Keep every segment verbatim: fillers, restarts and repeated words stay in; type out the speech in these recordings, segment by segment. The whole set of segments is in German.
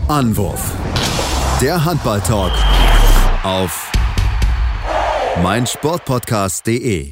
Anwurf. Der Handball-Talk auf meinsportpodcast punkt de.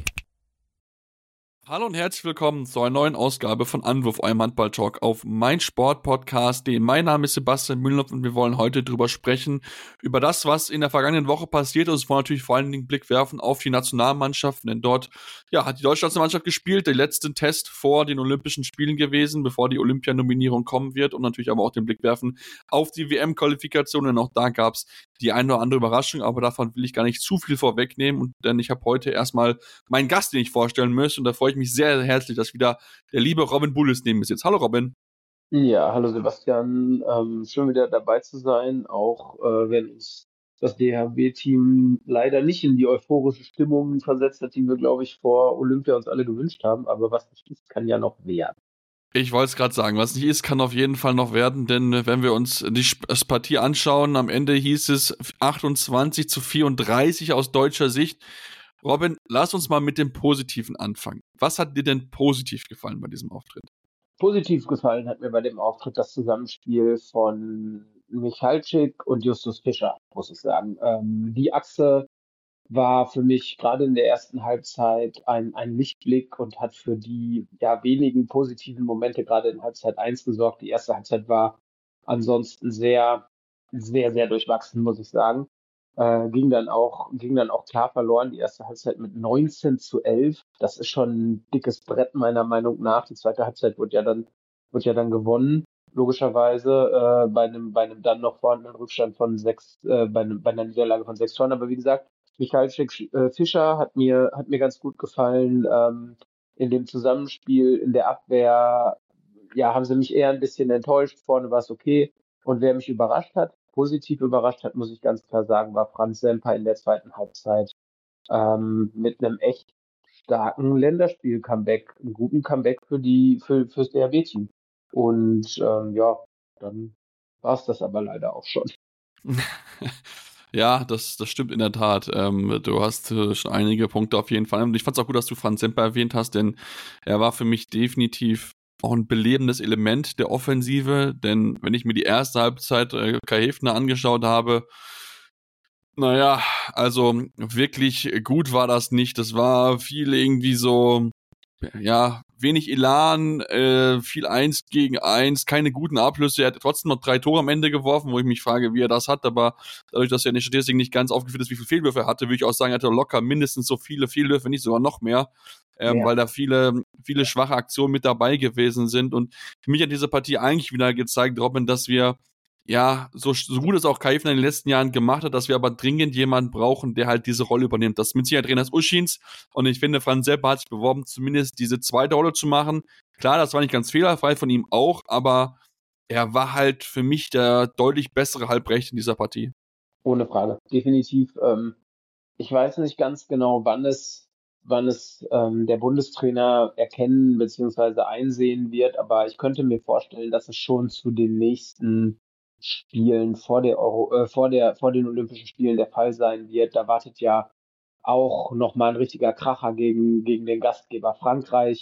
Hallo und herzlich willkommen zu einer neuen Ausgabe von Anwurf, eurem Handball-Talk auf meinsportpodcast punkt de. Mein Name ist Sebastian Mühlenhoff und wir wollen heute drüber sprechen, über das, was in der vergangenen Woche passiert ist. Wir wollen natürlich vor allen Dingen einen Blick werfen auf die Nationalmannschaften, denn dort ja, hat die deutsche Nationalmannschaft gespielt, der letzte Test vor den Olympischen Spielen gewesen, bevor die Olympianominierung kommen wird, und natürlich aber auch den Blick werfen auf die W M-Qualifikation, denn auch da gab es die eine oder andere Überraschung, aber davon will ich gar nicht zu viel vorwegnehmen, und denn ich habe heute erstmal meinen Gast, den ich vorstellen möchte, und da freue ich mich sehr, sehr herzlich, dass wieder der liebe Robin Bullis neben mir sitzt. Hallo Robin. Ja, hallo Sebastian, ähm, schön wieder dabei zu sein, auch äh, wenn uns das D H B-Team leider nicht in die euphorische Stimmung versetzt hat, die wir, glaube ich, vor Olympia uns alle gewünscht haben, aber was nicht ist, kann ja noch werden. Ich wollte es gerade sagen, was nicht ist, kann auf jeden Fall noch werden, denn wenn wir uns die Partie anschauen, am Ende hieß es achtundzwanzig zu vierunddreißig aus deutscher Sicht. Robin, lass uns mal mit dem Positiven anfangen. Was hat dir denn positiv gefallen bei diesem Auftritt? Positiv gefallen hat mir bei dem Auftritt das Zusammenspiel von Michalczyk und Justus Fischer, muss ich sagen. Ähm, die Achse war für mich gerade in der ersten Halbzeit ein, ein Lichtblick und hat für die ja wenigen positiven Momente gerade in Halbzeit eins gesorgt. Die erste Halbzeit war ansonsten sehr, sehr, sehr durchwachsen, muss ich sagen. Äh, ging dann auch, ging dann auch klar verloren. Die erste Halbzeit mit neunzehn zu elf. Das ist schon ein dickes Brett meiner Meinung nach. Die zweite Halbzeit wird ja dann, wird ja dann gewonnen. Logischerweise äh, bei einem, bei einem dann noch vorhandenen Rückstand von sechs, äh, bei, einem, bei einer Niederlage von sechs Toren. Aber wie gesagt, Michalczyk äh, Fischer hat mir, hat mir ganz gut gefallen. Ähm, in dem Zusammenspiel, in der Abwehr, ja, haben sie mich eher ein bisschen enttäuscht. Vorne war es okay. Und wer mich überrascht hat, positiv überrascht hat, muss ich ganz klar sagen, war Franz Semper in der zweiten Halbzeit. Ähm, mit einem echt starken Länderspiel-Comeback, einen guten Comeback für die, für, fürs D H B-Team. Und ähm, ja, dann war es das aber leider auch schon. Ja, das, das stimmt in der Tat. Ähm, du hast äh, schon einige Punkte auf jeden Fall. Und ich fand es auch gut, dass du Franz Semper erwähnt hast, denn er war für mich definitiv auch ein belebendes Element der Offensive. Denn wenn ich mir die erste Halbzeit äh, Kai Häfner angeschaut habe, naja, also wirklich gut war das nicht. Das war viel irgendwie so, ja, wenig Elan, äh, viel eins gegen eins, keine guten Abschlüsse. Er hat trotzdem noch drei Tore am Ende geworfen, wo ich mich frage, wie er das hat, aber dadurch, dass er in der Statistik nicht ganz aufgeführt ist, wie viele Fehlwürfe er hatte, würde ich auch sagen, er hatte locker mindestens so viele Fehlwürfe, nicht sogar noch mehr, ähm, ja. weil da viele, viele schwache Aktionen mit dabei gewesen sind. Und für mich hat diese Partie eigentlich wieder gezeigt, Robin, dass wir ja, so, so gut es auch Kai Häfner in den letzten Jahren gemacht hat, dass wir aber dringend jemanden brauchen, der halt diese Rolle übernimmt. Das ist mit Sicherheit Trainer Uschins, und ich finde, Franz Semper hat sich beworben, zumindest diese zweite Rolle zu machen. Klar, das war nicht ganz fehlerfrei von ihm auch, aber er war halt für mich der deutlich bessere Halbrechte in dieser Partie. Ohne Frage, definitiv. Ähm, ich weiß nicht ganz genau, wann es, wann es ähm, der Bundestrainer erkennen bzw. einsehen wird, aber ich könnte mir vorstellen, dass es schon zu den nächsten Spielen vor der Euro, äh, vor der, vor den Olympischen Spielen der Fall sein wird. Da wartet ja auch nochmal ein richtiger Kracher gegen, gegen den Gastgeber Frankreich,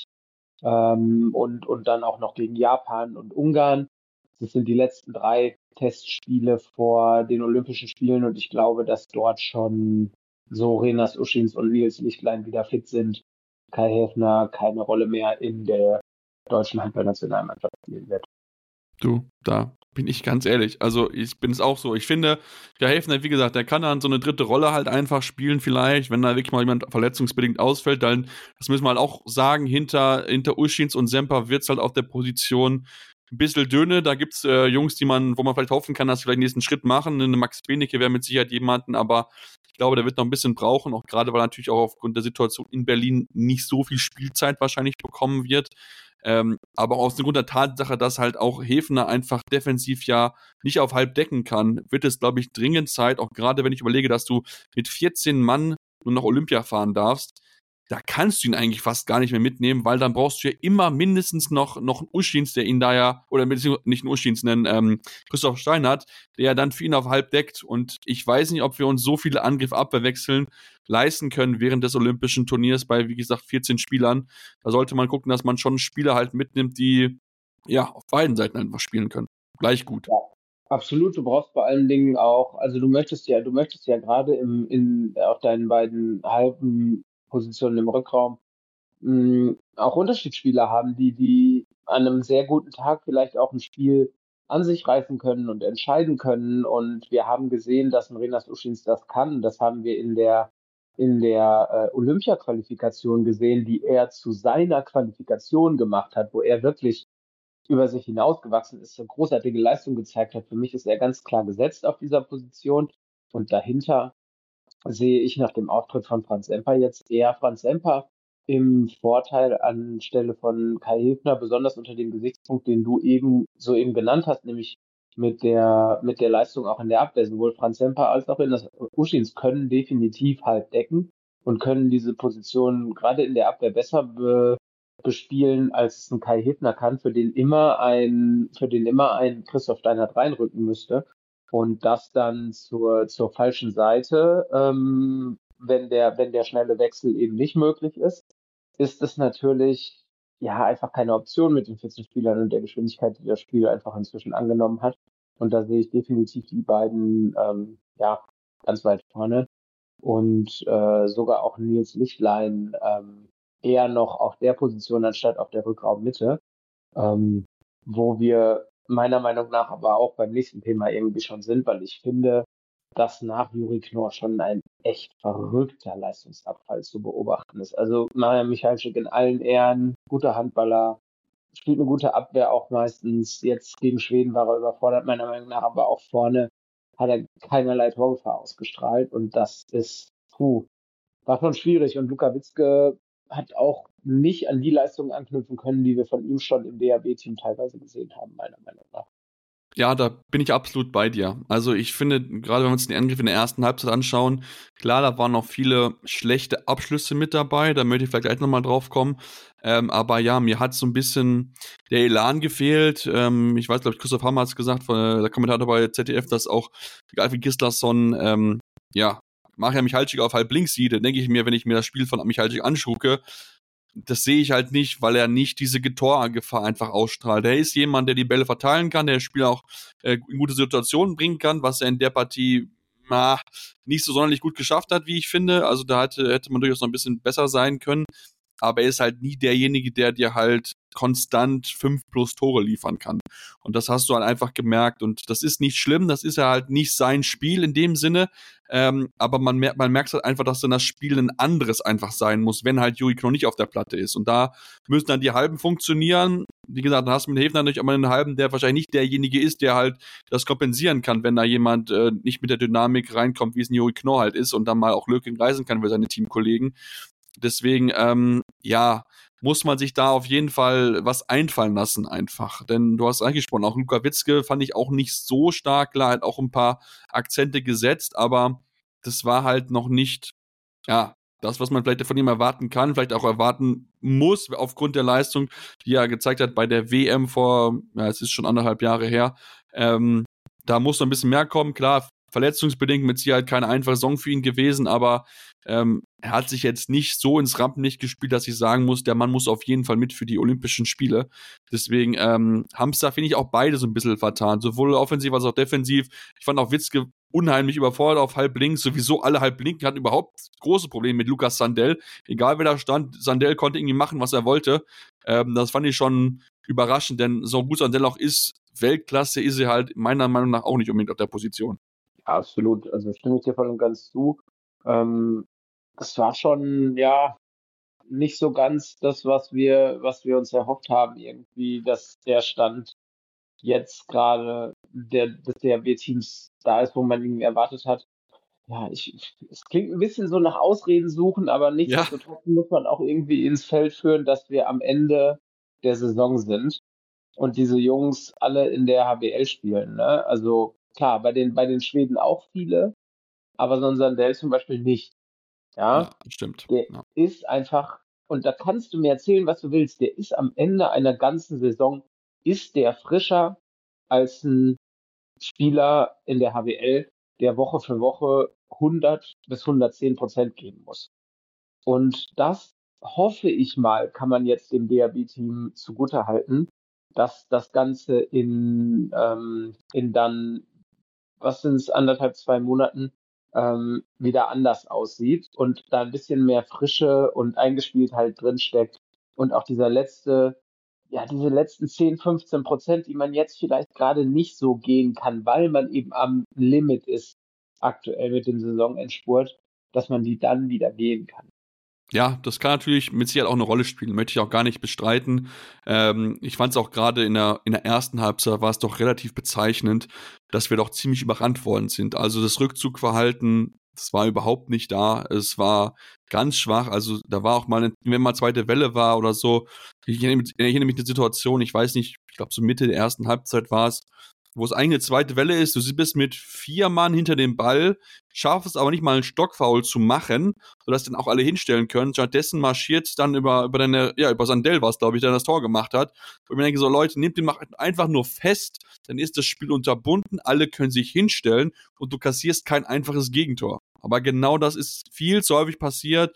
ähm, und, und dann auch noch gegen Japan und Ungarn. Das sind die letzten drei Testspiele vor den Olympischen Spielen, und ich glaube, dass dort schon so Renas Uschins und Nils Lichtlein wieder fit sind. Kai Häfner keine Rolle mehr in der deutschen Handballnationalmannschaft spielen wird. Du, da bin ich ganz ehrlich. Also ich bin es auch so. Ich finde, der Häfner, wie gesagt, der kann dann so eine dritte Rolle halt einfach spielen vielleicht, wenn da wirklich mal jemand verletzungsbedingt ausfällt, dann, das müssen wir halt auch sagen, hinter, hinter Uschins und Semper wird es halt auf der Position ein bisschen dünne. Da gibt es äh, Jungs, die man, wo man vielleicht hoffen kann, dass sie vielleicht den nächsten Schritt machen. Eine Max Benecke wäre mit Sicherheit jemanden, aber ich glaube, der wird noch ein bisschen brauchen, auch gerade, weil er natürlich auch aufgrund der Situation in Berlin nicht so viel Spielzeit wahrscheinlich bekommen wird. Ähm, aber aus dem Grund der Tatsache, dass halt auch Häfner einfach defensiv ja nicht auf halb decken kann, wird es, glaube ich, dringend Zeit, auch gerade wenn ich überlege, dass du mit vierzehn Mann nur nach Olympia fahren darfst, da kannst du ihn eigentlich fast gar nicht mehr mitnehmen, weil dann brauchst du ja immer mindestens noch, noch einen Uschins, der ihn da ja, oder nicht einen Uschins, einen ähm, Christoph Steinert, der ja dann für ihn auf halb deckt. Und ich weiß nicht, ob wir uns so viele Angriff-Abwehr-Wechseln leisten können während des Olympischen Turniers bei, wie gesagt, vierzehn Spielern. Da sollte man gucken, dass man schon Spieler halt mitnimmt, die ja auf beiden Seiten einfach spielen können. Gleich gut. Ja, Absolut, du brauchst vor allen Dingen auch, also du möchtest ja, du möchtest ja gerade im, in, auf deinen beiden halben Positionen im Rückraum mh, auch Unterschiedsspieler haben, die, die an einem sehr guten Tag vielleicht auch ein Spiel an sich reißen können und entscheiden können. Und wir haben gesehen, dass ein Renas Uschins das kann. Das haben wir in der, in der äh, Olympia-Qualifikation gesehen, die er zu seiner Qualifikation gemacht hat, wo er wirklich über sich hinausgewachsen ist, eine großartige Leistung gezeigt hat. Für mich ist er ganz klar gesetzt auf dieser Position. Und dahinter sehe ich nach dem Auftritt von Franz Semper jetzt eher Franz Semper im Vorteil anstelle von Kai Hilfner, besonders unter dem Gesichtspunkt, den du eben soeben genannt hast, nämlich mit der, mit der Leistung auch in der Abwehr. Sowohl Franz Semper als auch in das Uschins können definitiv halt decken und können diese Position gerade in der Abwehr besser be, bespielen, als es ein Kai Hilfner kann, für den immer ein, für den immer ein Christoph Steinert reinrücken müsste. Und das dann zur, zur falschen Seite, ähm, wenn der, wenn der schnelle Wechsel eben nicht möglich ist, ist es natürlich, ja, einfach keine Option mit den vierzehn Spielern und der Geschwindigkeit, die das Spiel einfach inzwischen angenommen hat. Und da sehe ich definitiv die beiden, ähm, ja, ganz weit vorne. Und äh, sogar auch Nils Lichtlein ähm, eher noch auf der Position anstatt auf der Rückraummitte, ähm, wo wir meiner Meinung nach aber auch beim nächsten Thema irgendwie schon sind, weil ich finde, dass nach Juri Knorr schon ein echt verrückter Leistungsabfall zu beobachten ist. Also Maja Michalczyk in allen Ehren, guter Handballer, spielt eine gute Abwehr auch meistens. Jetzt gegen Schweden war er überfordert, meiner Meinung nach, aber auch vorne hat er keinerlei Torgefahr ausgestrahlt und das ist, puh, war schon schwierig. Und Luka Witzke hat auch nicht an die Leistungen anknüpfen können, die wir von ihm schon im D H B-Team teilweise gesehen haben, meiner Meinung nach. Ja, da bin ich absolut bei dir. Also ich finde, gerade wenn wir uns den Angriff in der ersten Halbzeit anschauen, klar, da waren noch viele schlechte Abschlüsse mit dabei, da möchte ich vielleicht gleich nochmal drauf kommen. Ähm, aber ja, mir hat so ein bisschen der Elan gefehlt. Ähm, ich weiß, glaube ich, Christoph Hammer hat es gesagt, von, der Kommentator bei Z D F, dass auch Alfred Gislason, ähm, ja, Maria Michalczyk auf halb links sieht. Dann denke ich mir, wenn ich mir das Spiel von Michalczyk anschucke, das sehe ich halt nicht, weil er nicht diese Torgefahr einfach ausstrahlt. Er ist jemand, der die Bälle verteilen kann, der das Spiel auch äh, in gute Situationen bringen kann, was er in der Partie na, nicht so sonderlich gut geschafft hat, wie ich finde. Also da hätte, hätte man durchaus noch ein bisschen besser sein können. Aber er ist halt nie derjenige, der dir halt konstant fünf plus Tore liefern kann. Und das hast du halt einfach gemerkt. Und das ist nicht schlimm, das ist ja halt nicht sein Spiel in dem Sinne. Ähm, aber man merkt, man merkt halt einfach, dass dann das Spiel ein anderes einfach sein muss, wenn halt Juri Knorr nicht auf der Platte ist. Und da müssen dann die Halben funktionieren. Wie gesagt, dann hast du mit Häfner natürlich immer einen Halben, der wahrscheinlich nicht derjenige ist, der halt das kompensieren kann, wenn da jemand äh, nicht mit der Dynamik reinkommt, wie es ein Juri Knorr halt ist und dann mal auch Lücken reißen kann für seine Teamkollegen. Deswegen, ähm, ja, muss man sich da auf jeden Fall was einfallen lassen einfach. Denn du hast angesprochen, auch Luka Witzke fand ich auch nicht so stark, klar, hat auch ein paar Akzente gesetzt, aber das war halt noch nicht, ja, das, was man vielleicht von ihm erwarten kann, vielleicht auch erwarten muss, aufgrund der Leistung, die er gezeigt hat bei der W M vor, ja, es ist schon anderthalb Jahre her. Ähm, da muss noch ein bisschen mehr kommen, klar, verletzungsbedingt mit Sicherheit keine einfache Saison für ihn gewesen, aber ähm, er hat sich jetzt nicht so ins Rampenlicht gespielt, dass ich sagen muss, der Mann muss auf jeden Fall mit für die Olympischen Spiele. Deswegen ähm, haben es da, finde ich, auch beide so ein bisschen vertan, sowohl offensiv als auch defensiv. Ich fand auch Witzke unheimlich überfordert auf halb links. Sowieso alle halb linken hatten überhaupt große Probleme mit Lukas Sandell. Egal wer da stand, Sandell konnte irgendwie machen, was er wollte. Ähm, das fand ich schon überraschend, denn so gut Sandell auch ist, Weltklasse ist er halt meiner Meinung nach auch nicht unbedingt auf der Position. Ja, absolut. Also stimme ich dir voll und ganz zu. Ähm, das war schon, ja, nicht so ganz das, was wir, was wir uns erhofft haben, irgendwie, dass der Stand jetzt gerade der, des D H B-Teams da ist, wo man ihn erwartet hat. Ja, ich, es klingt ein bisschen so nach Ausreden suchen, aber Ja, nichtsdestotrotz muss man auch irgendwie ins Feld führen, dass wir am Ende der Saison sind und diese Jungs alle in der H B L spielen, ne? Also klar, bei den, bei den Schweden auch viele, aber so ein Sandell zum Beispiel nicht. ja, Ja, stimmt. der Ja. ist einfach, und da kannst du mir erzählen, was du willst, der ist am Ende einer ganzen Saison, ist der frischer als ein Spieler in der H B L, der Woche für Woche hundert bis hundertzehn Prozent geben muss. Und das hoffe ich mal, kann man jetzt dem D H B-Team zugutehalten, dass das Ganze in, ähm, in dann, was sind es, anderthalb, zwei Monaten ähm, wieder anders aussieht und da ein bisschen mehr Frische und Eingespieltheit drinsteckt. Und auch dieser letzte, ja, diese letzten zehn, fünfzehn Prozent, die man jetzt vielleicht gerade nicht so gehen kann, weil man eben am Limit ist, aktuell mit dem Saisonendspurt, dass man die dann wieder gehen kann. Ja, das kann natürlich mit Sicherheit auch eine Rolle spielen, möchte ich auch gar nicht bestreiten. Ähm, ich fand es auch gerade in der, in der ersten Halbzeit war es doch relativ bezeichnend, dass wir doch ziemlich überrannt worden sind. Also das Rückzugverhalten, das war überhaupt nicht da. Es war ganz schwach. Also da war auch mal, eine, wenn mal zweite Welle war oder so. Ich erinnere mich, ich erinnere mich an eine Situation, ich weiß nicht, ich glaube so Mitte der ersten Halbzeit war es, wo es eigentlich eine zweite Welle ist, du bist mit vier Mann hinter dem Ball, schaffst es aber nicht mal einen Stockfoul zu machen, sodass dann auch alle hinstellen können. Stattdessen marschiert dann über, über deine, ja, über Sandell war es, glaube ich, der das Tor gemacht hat. Wo ich mir denke, so Leute, nehmt den einfach nur fest, dann ist das Spiel unterbunden, alle können sich hinstellen und du kassierst kein einfaches Gegentor. Aber genau das ist viel zu häufig passiert.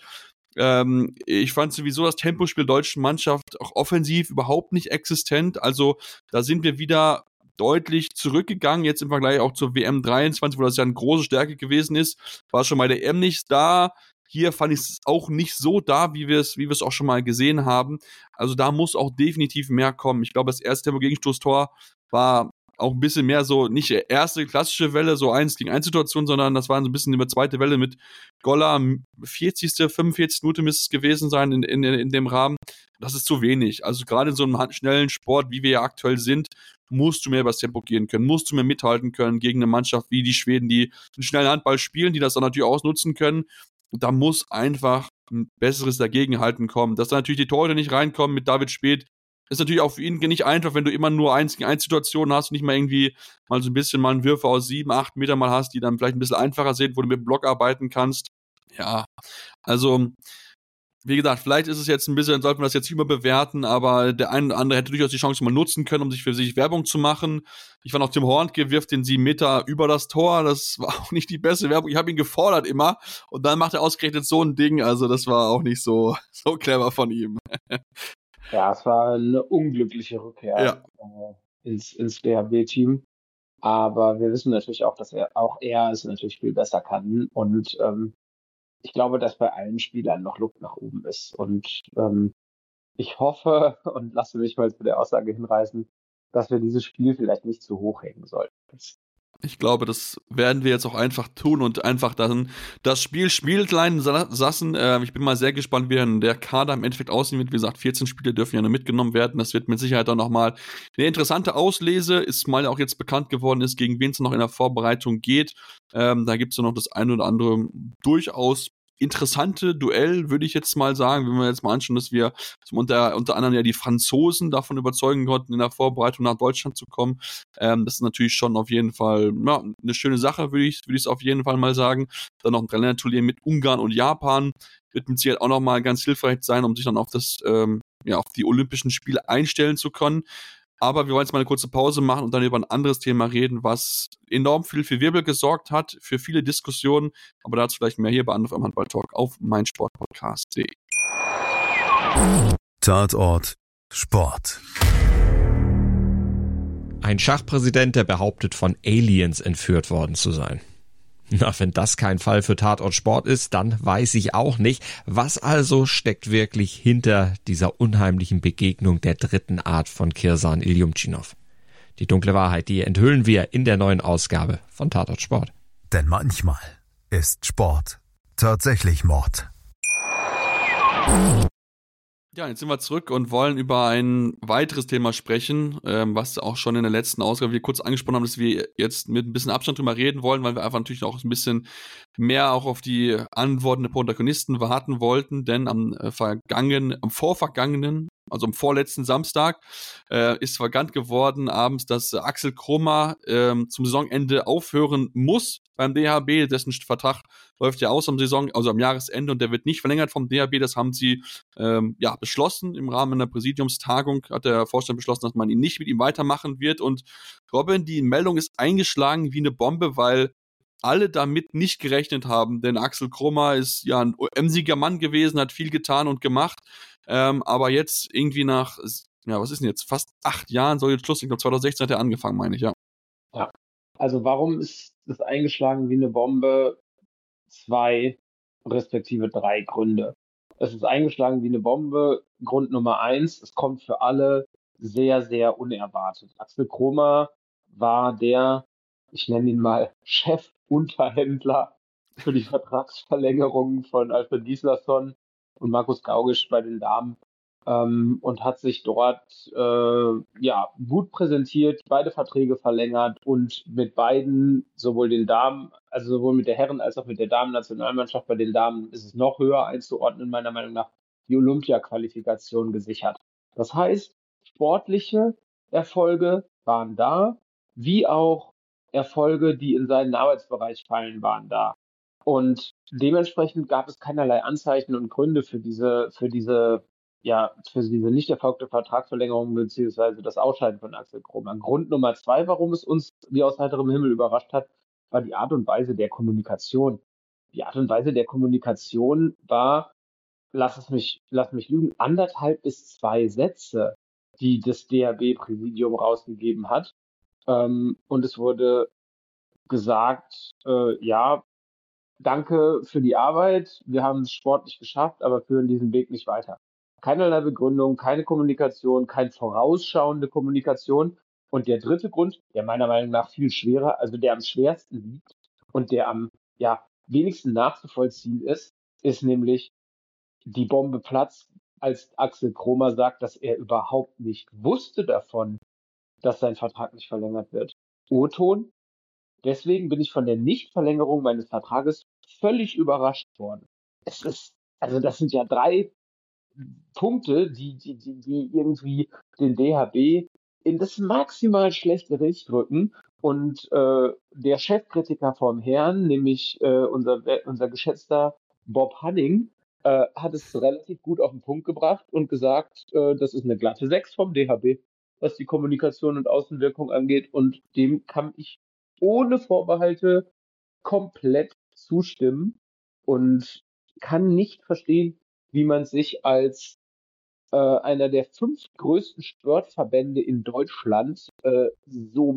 Ähm, ich fand sowieso das Tempospiel der deutschen Mannschaft auch offensiv überhaupt nicht existent. Also da sind wir wieder deutlich zurückgegangen, jetzt im Vergleich auch zur W M dreiundzwanzig, wo das ja eine große Stärke gewesen ist, war schon bei der E M nicht da. Hier fand ich es auch nicht so da, wie wir es wie wir es auch schon mal gesehen haben. Also da muss auch definitiv mehr kommen. Ich glaube, das erste Tempo-Gegenstoßtor war auch ein bisschen mehr so, nicht die erste klassische Welle, so eins gegen eins Situation, sondern das war so ein bisschen eine zweite Welle mit Goller, vierzigste, fünfundvierzigste Minute müsste es gewesen sein in, in, in dem Rahmen. Das ist zu wenig. Also gerade in so einem schnellen Sport, wie wir ja aktuell sind, musst du mehr übers Tempo gehen können, musst du mehr mithalten können gegen eine Mannschaft wie die Schweden, die einen schnellen Handball spielen, die das dann natürlich ausnutzen können. Und da muss einfach ein besseres Dagegenhalten kommen. Dass da natürlich die Torhüter nicht reinkommen mit David Späth, ist natürlich auch für ihn nicht einfach, wenn du immer nur eins gegen eins Situationen hast und nicht mal irgendwie mal so ein bisschen mal einen Würfe aus sieben, acht Meter mal hast, die dann vielleicht ein bisschen einfacher sind, wo du mit dem Block arbeiten kannst. Ja, also wie gesagt, vielleicht ist es jetzt ein bisschen, sollte man das jetzt überbewerten, aber der eine oder andere hätte durchaus die Chance mal nutzen können, um sich für sich Werbung zu machen. Ich fand auch Tim Hornke wirft den sieben Meter über das Tor, das war auch nicht die beste Werbung. Ich habe ihn gefordert immer und dann macht er ausgerechnet so ein Ding, also das war auch nicht so, so clever von ihm. Ja, es war eine unglückliche Rückkehr Ja. äh, ins, ins D H B-Team. Aber wir wissen natürlich auch, dass er auch er es natürlich viel besser kann. Und ähm, ich glaube, dass bei allen Spielern noch Luft nach oben ist. Und ähm, ich hoffe und lasse mich mal zu der Aussage hinreißen, dass wir dieses Spiel vielleicht nicht zu hoch hängen sollten. Ich glaube, das werden wir jetzt auch einfach tun und einfach dann das Spiel spielt Lein Sassen. Äh, ich bin mal sehr gespannt, wie dann der Kader im Endeffekt aussehen wird. Wie gesagt, vierzehn Spiele dürfen ja nur mitgenommen werden. Das wird mit Sicherheit dann nochmal eine interessante Auslese. Ist mal auch jetzt bekannt geworden ist, gegen wen es noch in der Vorbereitung geht. Ähm, da gibt es ja noch das eine oder andere durchaus interessante Duell, würde ich jetzt mal sagen, wenn wir jetzt mal anschauen, dass wir unter, unter anderem ja die Franzosen davon überzeugen konnten, in der Vorbereitung nach Deutschland zu kommen. Ähm, das ist natürlich schon auf jeden Fall ja, eine schöne Sache, würde ich würde ich es auf jeden Fall mal sagen. Dann noch ein Dreiländerturnier mit Ungarn und Japan wird mit Sicherheit auch nochmal ganz hilfreich sein, um sich dann auf das ähm, ja auf die Olympischen Spiele einstellen zu können. Aber wir wollen jetzt mal eine kurze Pause machen und dann über ein anderes Thema reden, was enorm viel für Wirbel gesorgt hat, für viele Diskussionen. Aber dazu vielleicht mehr hier bei Anruf am Handball-Talk auf meinsportpodcast punkt de. Tatort Sport. Ein Schachpräsident, der behauptet, von Aliens entführt worden zu sein. Na, wenn das kein Fall für Tatort Sport ist, dann weiß ich auch nicht. Was also steckt wirklich hinter dieser unheimlichen Begegnung der dritten Art von Kirsan Iljumtschinov? Die dunkle Wahrheit, die enthüllen wir in der neuen Ausgabe von Tatort Sport. Denn manchmal ist Sport tatsächlich Mord. Ja, jetzt sind wir zurück und wollen über ein weiteres Thema sprechen, ähm, was auch schon in der letzten Ausgabe wir kurz angesprochen haben, dass wir jetzt mit ein bisschen Abstand drüber reden wollen, weil wir einfach natürlich auch ein bisschen mehr auch auf die Antworten der Protagonisten warten wollten, denn am äh, vergangenen, am vorvergangenen, also am vorletzten Samstag, äh, ist bekannt geworden abends, dass äh, Axel Kromer äh, zum Saisonende aufhören muss beim D H B. Dessen Vertrag läuft ja aus am Saison, also am Jahresende, und der wird nicht verlängert vom D H B. Das haben sie ähm, ja beschlossen. Im Rahmen einer Präsidiumstagung hat der Vorstand beschlossen, dass man ihn nicht mit ihm weitermachen wird. Und Robin, die Meldung ist eingeschlagen wie eine Bombe, weil alle damit nicht gerechnet haben, denn Axel Kromer ist ja ein emsiger Mann gewesen, hat viel getan und gemacht, ähm, aber jetzt irgendwie nach ja, was ist denn jetzt, fast acht Jahren soll jetzt Schluss, ich glaube zwanzig sechzehn hat er angefangen, meine ich, ja. Ja. Also warum ist das eingeschlagen wie eine Bombe? Zwei respektive drei Gründe. Es ist eingeschlagen wie eine Bombe. Grund Nummer eins, es kommt für alle sehr, sehr unerwartet. Axel Kromer war der, ich nenne ihn mal Chef-Unterhändler für die Vertragsverlängerung von Alfred Gislason und Markus Gaugisch bei den Damen ähm, und hat sich dort äh, ja gut präsentiert, beide Verträge verlängert und mit beiden, sowohl den Damen, also sowohl mit der Herren- als auch mit der Damen-Nationalmannschaft, bei den Damen ist es noch höher einzuordnen, meiner Meinung nach, die Olympia-Qualifikation gesichert. Das heißt, sportliche Erfolge waren da, wie auch Erfolge, die in seinen Arbeitsbereich fallen, waren da. Und dementsprechend gab es keinerlei Anzeichen und Gründe für diese, für diese, ja, für diese nicht erfolgte Vertragsverlängerung beziehungsweise das Ausscheiden von Axel Kromer. Grund Nummer zwei, warum es uns wie aus heiterem Himmel überrascht hat, war die Art und Weise der Kommunikation. Die Art und Weise der Kommunikation war, lass es mich, lass mich lügen, anderthalb bis zwei Sätze, die das D H B-Präsidium rausgegeben hat. Ähm, und es wurde gesagt, äh, ja, danke für die Arbeit, wir haben es sportlich geschafft, aber führen diesen Weg nicht weiter. Keinerlei Begründung, keine Kommunikation, keine vorausschauende Kommunikation. Und der dritte Grund, der meiner Meinung nach viel schwerer, also der am schwersten liegt und der am ja, wenigsten nachzuvollziehen ist, ist nämlich, die Bombe platzt, als Axel Kromer sagt, dass er überhaupt nicht wusste davon, dass sein Vertrag nicht verlängert wird. O-Ton: Deswegen bin ich von der Nichtverlängerung meines Vertrages völlig überrascht worden. Es ist, also das sind ja drei Punkte, die, die, die, die irgendwie den D H B in das maximal schlechte Licht rücken. Und äh, der Chefkritiker vom Herrn, nämlich äh, unser, unser geschätzter Bob Hanning, äh, hat es relativ gut auf den Punkt gebracht und gesagt, äh, das ist eine glatte sechs vom D H B, was die Kommunikation und Außenwirkung angeht. Und dem kann ich ohne Vorbehalte komplett zustimmen und kann nicht verstehen, wie man sich als äh, einer der fünf größten Sportverbände in Deutschland äh, so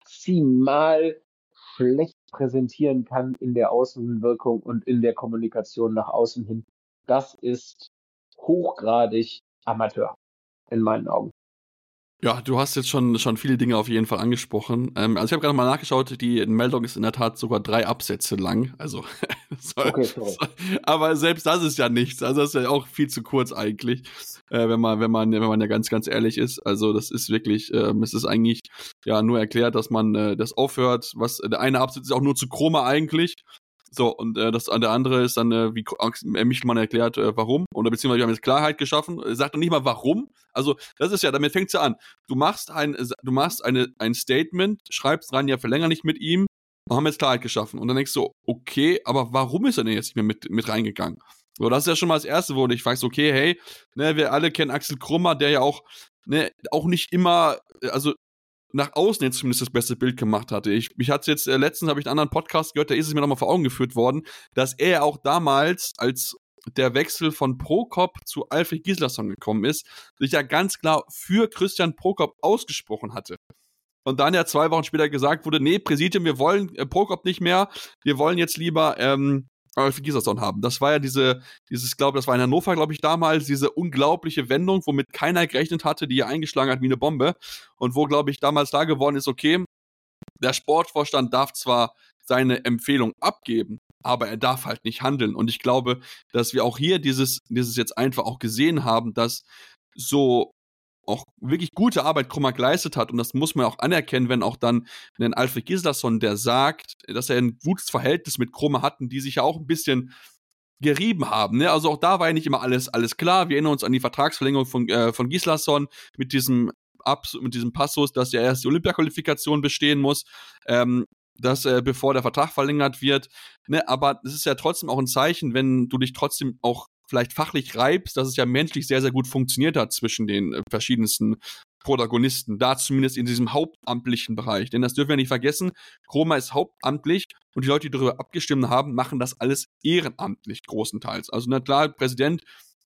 maximal schlecht präsentieren kann in der Außenwirkung und in der Kommunikation nach außen hin. Das ist hochgradig Amateur in meinen Augen. Ja, du hast jetzt schon schon viele Dinge auf jeden Fall angesprochen. Ähm, also ich habe gerade mal nachgeschaut, die Meldung ist in der Tat sogar drei Absätze lang. Also, soll, okay, sorry. soll, aber selbst das ist ja nichts. Also das ist ja auch viel zu kurz eigentlich, äh, wenn man wenn man wenn man ja ganz ganz ehrlich ist. Also das ist wirklich, ähm, es ist eigentlich ja nur erklärt, dass man äh, das aufhört. Was der eine Absatz ist auch nur zu Kromer eigentlich. So, und äh, das der andere ist dann, äh, wie äh, Michelmann erklärt, äh, warum. Oder beziehungsweise wir haben jetzt Klarheit geschaffen. Er sagt doch nicht mal warum. Also, das ist ja, damit fängt's ja an. Du machst ein, du machst eine, ein Statement, schreibst dran, ja, verlänger nicht mit ihm und haben jetzt Klarheit geschaffen. Und dann denkst du, okay, aber warum ist er denn jetzt nicht mehr mit, mit reingegangen? So, das ist ja schon mal das Erste, wo ich frage, okay, hey, ne, wir alle kennen Axel Krummer, der ja auch, ne, auch nicht immer, also, nach außen jetzt zumindest das beste Bild gemacht hatte. Ich, mich hat's jetzt, äh, letztens habe ich einen anderen Podcast gehört, da ist es mir nochmal vor Augen geführt worden, dass er auch damals, als der Wechsel von Prokop zu Alfred Gislason gekommen ist, sich ja ganz klar für Christian Prokop ausgesprochen hatte. Und dann ja zwei Wochen später gesagt wurde, nee, Präsidium, wir wollen äh, Prokop nicht mehr, wir wollen jetzt lieber ähm, Alfred Gislason haben. Das war ja diese, dieses, glaube das war in Hannover, glaube ich, damals, diese unglaubliche Wendung, womit keiner gerechnet hatte, die ja eingeschlagen hat wie eine Bombe. Und wo, glaube ich, damals klar geworden ist, okay, der Sportvorstand darf zwar seine Empfehlung abgeben, aber er darf halt nicht handeln. Und ich glaube, dass wir auch hier dieses, dieses jetzt einfach auch gesehen haben, dass so auch wirklich gute Arbeit Krummer geleistet hat, und das muss man auch anerkennen, wenn auch dann ein Alfred Gislason, der sagt, dass er ein gutes Verhältnis mit Krummer hatten, die sich ja auch ein bisschen gerieben haben, ne? Also auch da war ja nicht immer alles alles klar. Wir erinnern uns an die Vertragsverlängerung von äh, von Gislason mit diesem Abs mit diesem Passus, dass ja erst die Olympia-Qualifikation bestehen muss, ähm, dass äh, bevor der Vertrag verlängert wird, ne? Aber es ist ja trotzdem auch ein Zeichen, wenn du dich trotzdem auch vielleicht fachlich reibst, dass es ja menschlich sehr, sehr gut funktioniert hat zwischen den äh, verschiedensten Protagonisten, da zumindest in diesem hauptamtlichen Bereich. Denn das dürfen wir nicht vergessen, Krummer ist hauptamtlich und die Leute, die darüber abgestimmt haben, machen das alles ehrenamtlich großenteils. Also na klar, Präsident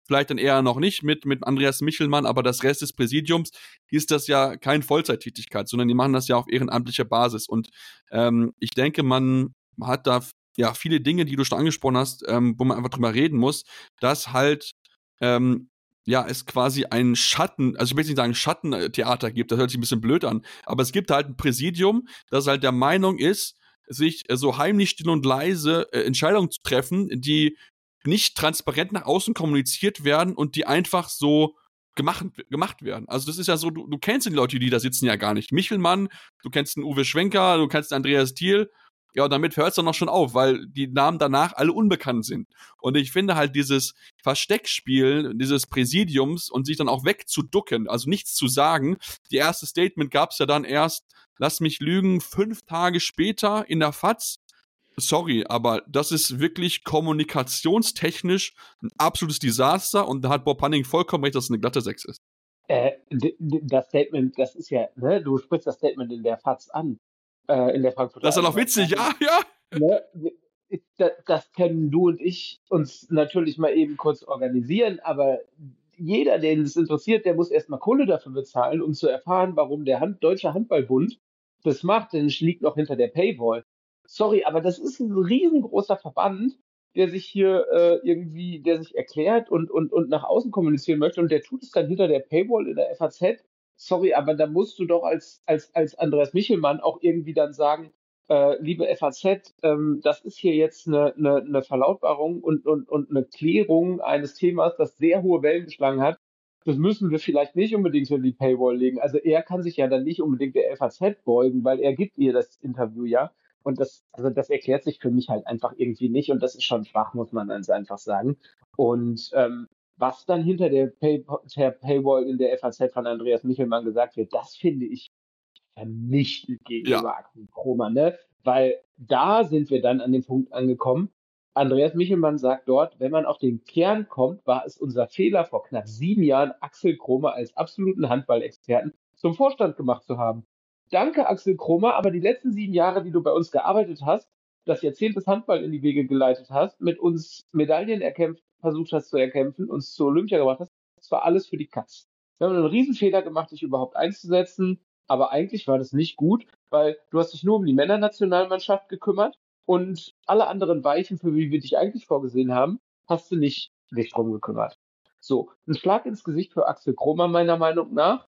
vielleicht dann eher noch nicht mit, mit Andreas Michelmann, aber das Rest des Präsidiums ist das ja keine Vollzeittätigkeit, sondern die machen das ja auf ehrenamtlicher Basis. Und ähm, ich denke, man hat da ja viele Dinge, die du schon angesprochen hast, ähm, wo man einfach drüber reden muss, dass halt ähm, ja, es quasi einen Schatten, also ich will nicht sagen Schattentheater gibt, das hört sich ein bisschen blöd an, aber es gibt halt ein Präsidium, das halt der Meinung ist, sich äh, so heimlich, still und leise äh, Entscheidungen zu treffen, die nicht transparent nach außen kommuniziert werden und die einfach so gemacht, gemacht werden. Also das ist ja so, du, du kennst die Leute, die da sitzen ja gar nicht. Michelmann, du kennst den Uwe Schwenker, du kennst den Andreas Thiel, ja, und damit hört es dann noch schon auf, weil die Namen danach alle unbekannt sind. Und ich finde halt dieses Versteckspiel dieses Präsidiums und sich dann auch wegzuducken, also nichts zu sagen. Die erste Statement gab es ja dann erst, lass mich lügen, fünf Tage später in der F A Z. Sorry, aber das ist wirklich kommunikationstechnisch ein absolutes Desaster und da hat Bob Hanning vollkommen recht, dass es eine glatte sechs ist. Äh, d- d- das Statement, das ist ja, ne, du sprichst das Statement in der F A Z an, äh, in der Frankfurter. Das ist ja noch witzig, ja, ja. Ne, das, das können du und ich uns natürlich mal eben kurz organisieren, aber jeder, den es interessiert, der muss erstmal Kohle dafür bezahlen, um zu erfahren, warum der Hand, Deutsche Handballbund das macht, denn es liegt noch hinter der Paywall. Sorry, aber das ist ein riesengroßer Verband, der sich hier äh, irgendwie, der sich erklärt und, und, und nach außen kommunizieren möchte und der tut es dann hinter der Paywall in der F A Z. Sorry, aber da musst du doch als, als, als Andreas Michelmann auch irgendwie dann sagen, äh, liebe F A Z, ähm, das ist hier jetzt eine, eine, eine Verlautbarung und, und, und eine Klärung eines Themas, das sehr hohe Wellen geschlagen hat. Das müssen wir vielleicht nicht unbedingt in die Paywall legen. Also er kann sich ja dann nicht unbedingt der F A Z beugen, weil er gibt ihr das Interview ja. Und das, also das erklärt sich für mich halt einfach irgendwie nicht. Und das ist schon schwach, muss man dann einfach sagen. Und ähm, was dann hinter der, Pay der Paywall in der F A Z von Andreas Michelmann gesagt wird, das finde ich vernichtend gegenüber Ja. Axel Kromer, ne? Weil da sind wir dann an dem Punkt angekommen. Andreas Michelmann sagt dort, wenn man auf den Kern kommt, war es unser Fehler, vor knapp sieben Jahren Axel Kromer als absoluten Handballexperten zum Vorstand gemacht zu haben. Danke, Axel Kromer, aber die letzten sieben Jahre, die du bei uns gearbeitet hast, das Jahrzehnt des Handball in die Wege geleitet hast, mit uns Medaillen erkämpft, versucht hast zu erkämpfen, uns zur Olympia gebracht hast, das war alles für die Katz. Wir haben einen Riesenfehler gemacht, dich überhaupt einzusetzen, aber eigentlich war das nicht gut, weil du hast dich nur um die Männernationalmannschaft gekümmert und alle anderen Weichen, für wie wir dich eigentlich vorgesehen haben, hast du nicht dich drum gekümmert. So, ein Schlag ins Gesicht für Axel Kromer meiner Meinung nach.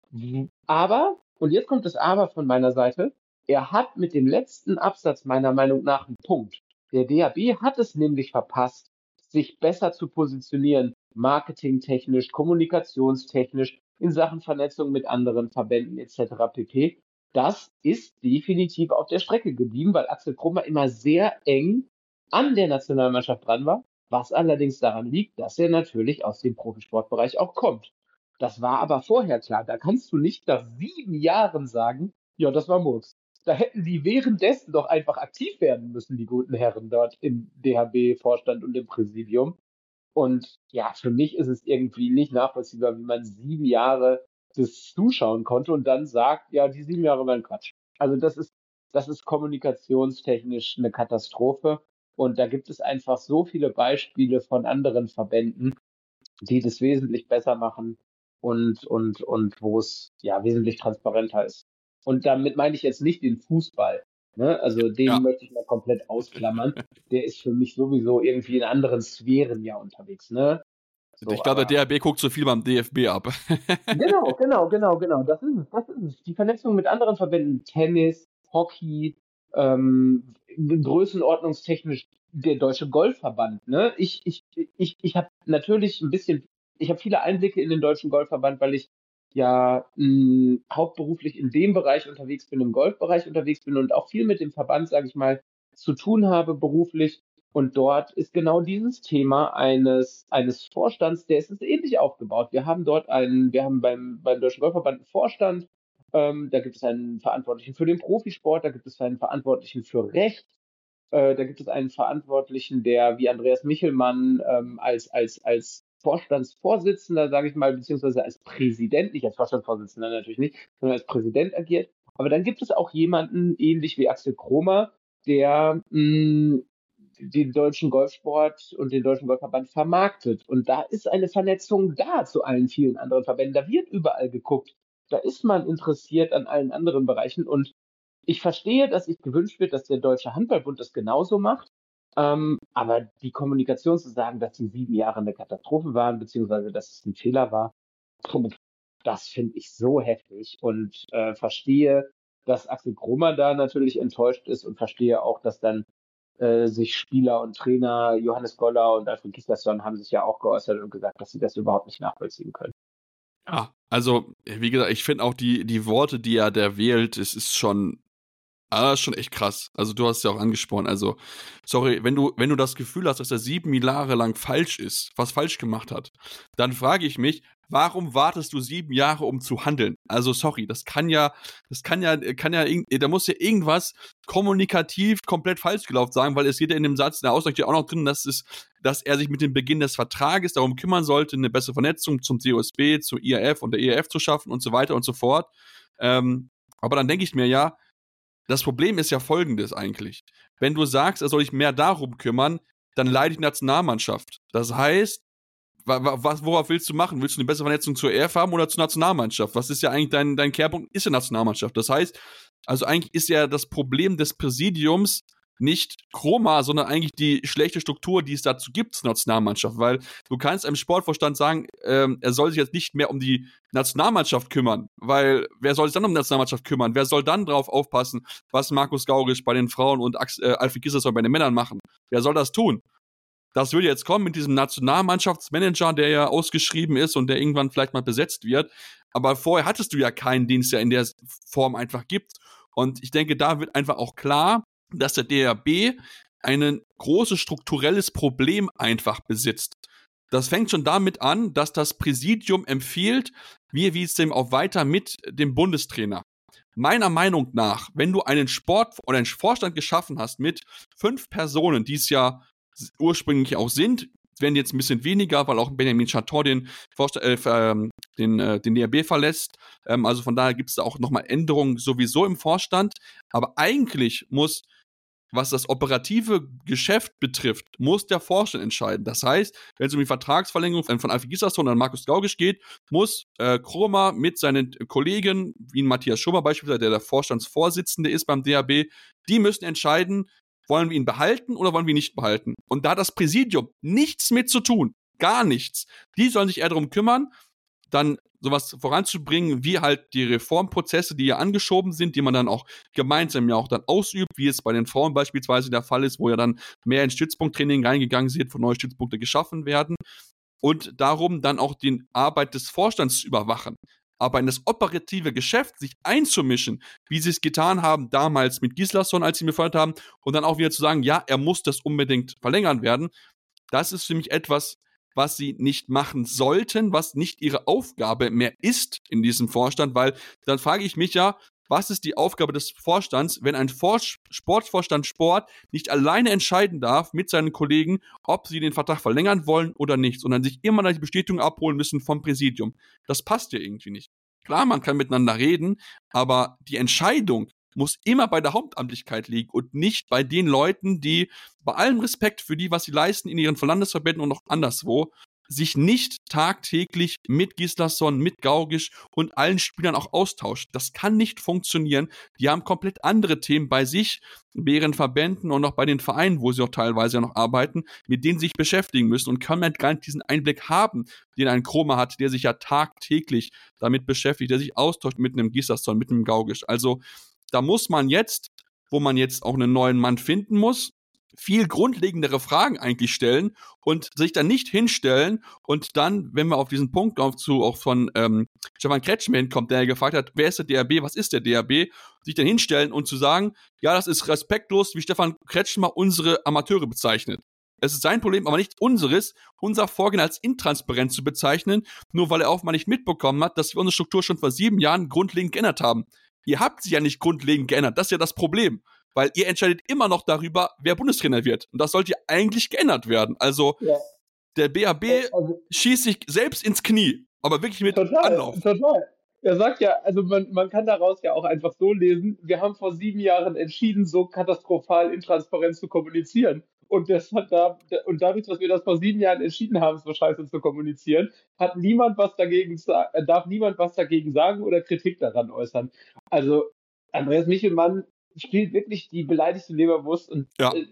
Aber, und jetzt kommt das Aber von meiner Seite, er hat mit dem letzten Absatz meiner Meinung nach einen Punkt. Der D H B hat es nämlich verpasst, sich besser zu positionieren, marketingtechnisch, kommunikationstechnisch, in Sachen Vernetzung mit anderen Verbänden et cetera pp. Das ist definitiv auf der Strecke geblieben, weil Axel Kromer immer sehr eng an der Nationalmannschaft dran war, was allerdings daran liegt, dass er natürlich aus dem Profisportbereich auch kommt. Das war aber vorher klar. Da kannst du nicht nach sieben Jahren sagen, ja, das war Murks. Da hätten die währenddessen doch einfach aktiv werden müssen, die guten Herren dort im D H B-Vorstand und im Präsidium. Und ja, für mich ist es irgendwie nicht nachvollziehbar, wie man sieben Jahre das zuschauen konnte und dann sagt, ja, die sieben Jahre waren Quatsch. Also das ist, das ist kommunikationstechnisch eine Katastrophe. Und da gibt es einfach so viele Beispiele von anderen Verbänden, die das wesentlich besser machen und, und, und wo es ja wesentlich transparenter ist. Und damit meine ich jetzt nicht den Fußball. Ne? Also den Ja. möchte ich mal komplett ausklammern. Der ist für mich sowieso irgendwie in anderen Sphären ja unterwegs. Ne? So, ich glaube, aber- der D H B guckt so viel beim D F B ab. Genau, genau, genau, genau. Das ist es, das ist es. Die Vernetzung mit anderen Verbänden, Tennis, Hockey, ähm, größenordnungstechnisch der Deutsche Golfverband. Ne? Ich, ich, ich, ich habe natürlich ein bisschen, ich habe viele Einblicke in den Deutschen Golfverband, weil ich ja mh, hauptberuflich in dem Bereich unterwegs bin, im Golfbereich unterwegs bin und auch viel mit dem Verband, sage ich mal, zu tun habe beruflich. Und dort ist genau dieses Thema eines, eines Vorstands, der ist, ist ähnlich aufgebaut. Wir haben dort einen, wir haben beim, beim Deutschen Golfverband einen Vorstand, ähm, da gibt es einen Verantwortlichen für den Profisport, da gibt es einen Verantwortlichen für Recht, äh, da gibt es einen Verantwortlichen, der wie Andreas Michelmann ähm, als, als, als Vorstandsvorsitzender, sage ich mal, beziehungsweise als Präsident, nicht als Vorstandsvorsitzender natürlich nicht, sondern als Präsident agiert. Aber dann gibt es auch jemanden, ähnlich wie Axel Kromer, der mh, den deutschen Golfsport und den deutschen Golfverband vermarktet. Und da ist eine Vernetzung da zu allen vielen anderen Verbänden. Da wird überall geguckt. Da ist man interessiert an allen anderen Bereichen. Und ich verstehe, dass sich gewünscht wird, dass der Deutsche Handballbund das genauso macht. Ähm, aber die Kommunikation zu sagen, dass die sieben Jahre eine Katastrophe waren, beziehungsweise dass es ein Fehler war, das finde ich so heftig und äh, verstehe, dass Axel Kromer da natürlich enttäuscht ist und verstehe auch, dass dann äh, sich Spieler und Trainer, Johannes Goller und Alfred Gislason haben sich ja auch geäußert und gesagt, dass sie das überhaupt nicht nachvollziehen können. Ja, also, wie gesagt, ich finde auch die, die Worte, die er da wählt, es ist schon, ah, schon echt krass. Also, du hast es ja auch angesprochen. Also, sorry, wenn du, wenn du das Gefühl hast, dass er sieben Jahre lang falsch ist, was falsch gemacht hat, dann frage ich mich, warum wartest du sieben Jahre, um zu handeln? Also, sorry, das kann ja, das kann ja, kann ja, da muss ja irgendwas kommunikativ komplett falsch gelaufen sein, weil es geht ja in dem Satz, in der Aussage ja auch noch drin, dass es, dass er sich mit dem Beginn des Vertrages darum kümmern sollte, eine bessere Vernetzung zum C O S B, zur I A F und der E A F zu schaffen und so weiter und so fort. Ähm, aber dann denke ich mir ja, das Problem ist ja folgendes eigentlich. Wenn du sagst, er soll sich mehr darum kümmern, dann leidet die Nationalmannschaft. Das heißt, was, worauf willst du machen? Willst du eine bessere Vernetzung zur E F haben oder zur Nationalmannschaft? Was ist ja eigentlich dein, dein Kehrpunkt? Ist die Nationalmannschaft. Das heißt, also eigentlich ist ja das Problem des Präsidiums nicht Kromer, sondern eigentlich die schlechte Struktur, die es dazu gibt zur Nationalmannschaft, weil du kannst einem Sportvorstand sagen, ähm, er soll sich jetzt nicht mehr um die Nationalmannschaft kümmern, weil wer soll sich dann um die Nationalmannschaft kümmern? Wer soll dann drauf aufpassen, was Markus Gaurisch bei den Frauen und Ax- äh, Alfred Gislason bei den Männern machen? Wer soll das tun? Das würde jetzt kommen mit diesem Nationalmannschaftsmanager, der ja ausgeschrieben ist und der irgendwann vielleicht mal besetzt wird. Aber vorher hattest du ja keinen, den es ja in der Form einfach gibt. Und ich denke, da wird einfach auch klar, dass der D R B ein großes strukturelles Problem einfach besitzt. Das fängt schon damit an, dass das Präsidium empfiehlt, wie wie es dem auch weiter mit dem Bundestrainer. Meiner Meinung nach, wenn du einen Sport oder einen Vorstand geschaffen hast mit fünf Personen, die es ja ursprünglich auch sind, werden jetzt ein bisschen weniger, weil auch Benjamin Chaton den, Vorsta- äh, den, äh, den D R B verlässt. Ähm, also von daher gibt es da auch nochmal Änderungen sowieso im Vorstand. Aber eigentlich muss, was das operative Geschäft betrifft, muss der Vorstand entscheiden. Das heißt, wenn es um die Vertragsverlängerung von Alfred Gislason und Markus Gaurisch geht, muss äh, Kromer mit seinen Kollegen, wie Matthias Schubber beispielsweise, der der Vorstandsvorsitzende ist beim D R B, die müssen entscheiden, wollen wir ihn behalten oder wollen wir ihn nicht behalten? Und da hat das Präsidium nichts mit zu tun, gar nichts. Die sollen sich eher darum kümmern, dann sowas voranzubringen, wie halt die Reformprozesse, die ja angeschoben sind, die man dann auch gemeinsam ja auch dann ausübt, wie es bei den Frauen beispielsweise der Fall ist, wo ja dann mehr in Stützpunkttraining reingegangen sind, wo neue Stützpunkte geschaffen werden. Und darum dann auch die Arbeit des Vorstands zu überwachen. Aber in das operative Geschäft sich einzumischen, wie sie es getan haben damals mit Gislason, als sie ihn befördert haben, und dann auch wieder zu sagen, ja, er muss das unbedingt verlängern werden, das ist für mich etwas, was sie nicht machen sollten, was nicht ihre Aufgabe mehr ist in diesem Vorstand, weil dann frage ich mich ja, was ist die Aufgabe des Vorstands, wenn ein Vor- Sportvorstand Sport nicht alleine entscheiden darf mit seinen Kollegen, ob sie den Vertrag verlängern wollen oder nicht, sondern sich immer die Bestätigung abholen müssen vom Präsidium. Das passt ja irgendwie nicht. Klar, man kann miteinander reden, aber die Entscheidung muss immer bei der Hauptamtlichkeit liegen und nicht bei den Leuten, die bei allem Respekt für die, was sie leisten in ihren Landesverbänden und auch anderswo, sich nicht tagtäglich mit Gislason, mit Gaurisch und allen Spielern auch austauscht. Das kann nicht funktionieren. Die haben komplett andere Themen bei sich, bei ihren Verbänden und auch bei den Vereinen, wo sie auch teilweise ja noch arbeiten, mit denen sie sich beschäftigen müssen und können halt gar nicht diesen Einblick haben, den ein Kromer hat, der sich ja tagtäglich damit beschäftigt, der sich austauscht mit einem Gislason, mit einem Gaurisch. Also da muss man jetzt, wo man jetzt auch einen neuen Mann finden muss, viel grundlegendere Fragen eigentlich stellen und sich dann nicht hinstellen und dann, wenn wir auf diesen Punkt auf zu auch von ähm, Stefan Kretschmer hinkommt, der gefragt hat, wer ist der D R B, was ist der D R B, sich dann hinstellen und zu sagen, ja, das ist respektlos, wie Stefan Kretschmer unsere Amateure bezeichnet. Es ist sein Problem, aber nicht unseres, unser Vorgehen als intransparent zu bezeichnen, nur weil er auch mal nicht mitbekommen hat, dass wir unsere Struktur schon vor sieben Jahren grundlegend geändert haben. Ihr habt sie ja nicht grundlegend geändert, das ist ja das Problem. Weil ihr entscheidet immer noch darüber, wer Bundestrainer wird. Und das sollte ja eigentlich geändert werden. Also ja. Der B R B also, schießt sich selbst ins Knie, aber wirklich mit total, Anlauf. Total. Er sagt ja, also man, man kann daraus ja auch einfach so lesen, wir haben vor sieben Jahren entschieden, so katastrophal intransparent zu kommunizieren. Und das hat da, und dadurch, dass wir das vor sieben Jahren entschieden haben, so scheiße zu kommunizieren, hat niemand was dagegen, darf niemand was dagegen sagen oder Kritik daran äußern. Also, Andreas Michelmann spielt wirklich die beleidigte Leberwurst und ja. äh,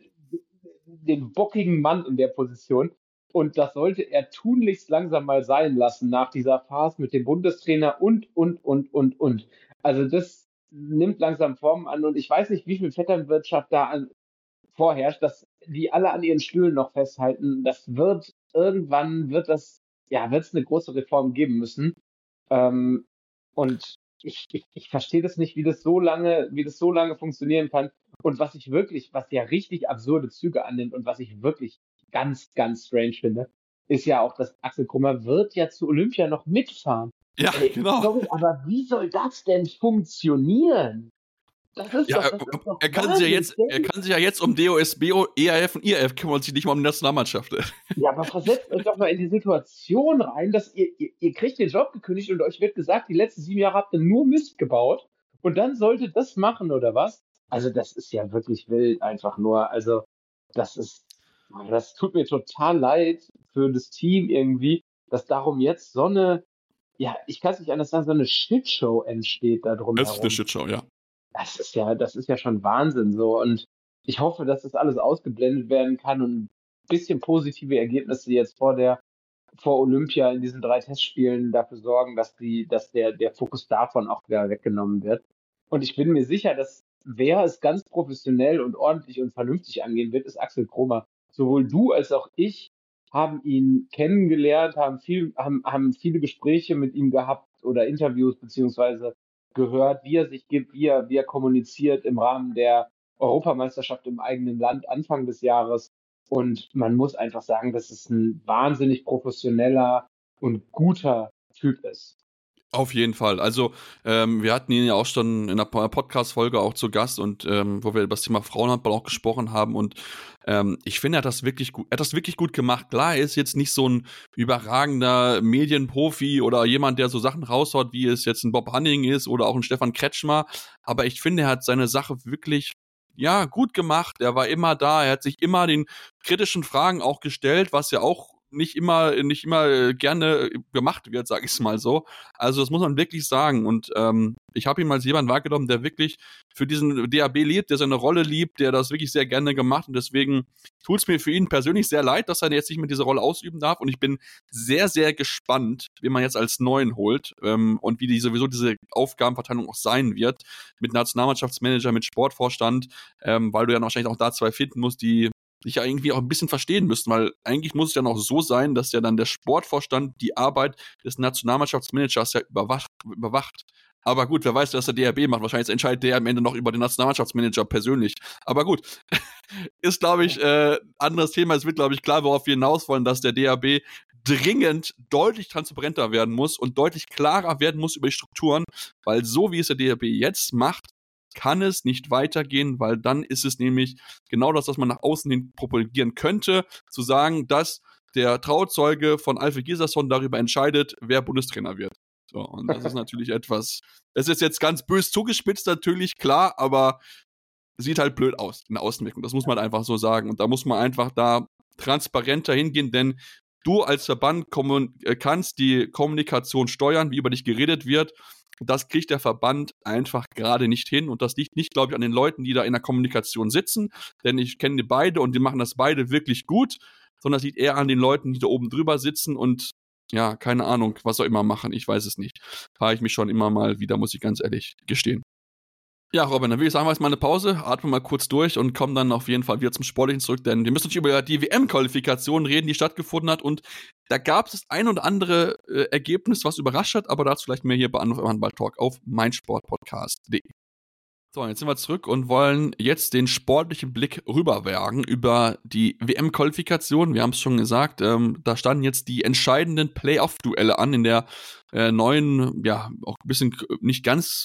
den bockigen Mann in der Position. Und das sollte er tunlichst langsam mal sein lassen nach dieser Farce mit dem Bundestrainer und, und, und, und, und. Also das nimmt langsam Formen an und ich weiß nicht, wie viel Vetternwirtschaft da an, vorherrscht, dass die alle an ihren Stühlen noch festhalten. Das wird, irgendwann wird das, ja, wird es eine große Reform geben müssen. Ähm, und ich, ich, ich verstehe das nicht, wie das so lange, wie das so lange funktionieren kann. Und was ich wirklich, was ja richtig absurde Züge annimmt und was ich wirklich ganz, ganz strange finde, ist ja auch, dass Axel Krummer wird ja zu Olympia noch mitfahren. Ja, Ey, genau. Sorry, aber wie soll das denn funktionieren? Das ist ja, doch, das ist doch er, kann sich ja jetzt, er kann sich ja jetzt um D O S B, E R F und I R F kümmern und sich nicht mal um die Nationalmannschaft. Ja, aber versetzt euch doch mal in die Situation rein, dass ihr, ihr, ihr kriegt den Job gekündigt und euch wird gesagt, die letzten sieben Jahre habt ihr nur Mist gebaut und dann solltet das machen oder was? Also das ist ja wirklich wild einfach nur. Also das ist, das tut mir total leid für das Team irgendwie, dass darum jetzt so eine, ja, ich kann es nicht anders sagen, so eine Shitshow entsteht da drum Das ist herum. eine Shitshow, ja. Das ist ja, das ist ja schon Wahnsinn so und ich hoffe, dass das alles ausgeblendet werden kann und ein bisschen positive Ergebnisse jetzt vor der, vor Olympia in diesen drei Testspielen dafür sorgen, dass die, dass der, der Fokus davon auch wieder weggenommen wird. Und ich bin mir sicher, dass wer es ganz professionell und ordentlich und vernünftig angehen wird, ist Axel Krummer. Sowohl du als auch ich haben ihn kennengelernt, haben viel, haben, haben viele Gespräche mit ihm gehabt oder Interviews beziehungsweise gehört, wie er sich gibt, wie er, wie er kommuniziert im Rahmen der Europameisterschaft im eigenen Land Anfang des Jahres. Und man muss einfach sagen, dass es ein wahnsinnig professioneller und guter Typ ist. Auf jeden Fall. Also ähm, wir hatten ihn ja auch schon in einer Podcast-Folge auch zu Gast und ähm, wo wir über das Thema Frauenhandball auch gesprochen haben und ähm, ich finde, er hat das wirklich gut, er hat das wirklich gut gemacht. Klar, er ist jetzt nicht so ein überragender Medienprofi oder jemand, der so Sachen raushaut, wie es jetzt ein Bob Hanning ist oder auch ein Stefan Kretschmer, aber ich finde, er hat seine Sache wirklich ja gut gemacht. Er war immer da, er hat sich immer den kritischen Fragen auch gestellt, was ja auch nicht immer nicht immer gerne gemacht wird, sag ich mal so. Also das muss man wirklich sagen und ähm, ich habe ihn als jemand wahrgenommen, der wirklich für diesen D A B lebt, der seine Rolle liebt, der das wirklich sehr gerne gemacht und deswegen tut es mir für ihn persönlich sehr leid, dass er jetzt nicht mehr diese Rolle ausüben darf und ich bin sehr, sehr gespannt, wie man jetzt als Neuen holt ähm, und wie die sowieso diese Aufgabenverteilung auch sein wird mit Nationalmannschaftsmanager, mit Sportvorstand, ähm, weil du ja wahrscheinlich auch da zwei finden musst, die sich ja irgendwie auch ein bisschen verstehen müssten, weil eigentlich muss es ja noch so sein, dass ja dann der Sportvorstand die Arbeit des Nationalmannschaftsmanagers ja überwacht. überwacht. Aber gut, wer weiß, was der D R B macht. Wahrscheinlich entscheidet der am Ende noch über den Nationalmannschaftsmanager persönlich. Aber gut, ist, glaube ich, äh, anderes Thema. Es wird, glaube ich, klar, worauf wir hinaus wollen, dass der D R B dringend deutlich transparenter werden muss und deutlich klarer werden muss über die Strukturen, weil so, wie es der D R B jetzt macht, kann es nicht weitergehen, weil dann ist es nämlich genau das, was man nach außen hin propagieren könnte, zu sagen, dass der Trauzeuge von Alfred Gislason darüber entscheidet, wer Bundestrainer wird. So, und das ist natürlich etwas, es ist jetzt ganz bös zugespitzt natürlich, klar, aber sieht halt blöd aus in der Außenwirkung. Das muss man einfach so sagen. Und da muss man einfach da transparenter hingehen, denn du als Verband kannst die Kommunikation steuern, wie über dich geredet wird. Das kriegt der Verband einfach gerade nicht hin und das liegt nicht, glaube ich, an den Leuten, die da in der Kommunikation sitzen, denn ich kenne die beide und die machen das beide wirklich gut, sondern es liegt eher an den Leuten, die da oben drüber sitzen und ja, keine Ahnung, was auch immer machen, ich weiß es nicht. Fahre ich mich schon immer mal wieder, muss ich ganz ehrlich gestehen. Ja, Robin, dann würde ich sagen, wir jetzt mal eine Pause, atmen mal kurz durch und kommen dann auf jeden Fall wieder zum Sportlichen zurück, denn wir müssen natürlich über die W M-Qualifikation reden, die stattgefunden hat und da gab es das ein oder andere äh, Ergebnis, was überrascht hat, aber dazu vielleicht mehr hier bei Anruf Handball Talk auf meinsportpodcast punkt de. So, jetzt sind wir zurück und wollen jetzt den sportlichen Blick rüberwerfen über die W M-Qualifikation. Wir haben es schon gesagt, ähm, da standen jetzt die entscheidenden Playoff-Duelle an in der äh, neuen, ja, auch ein bisschen nicht ganz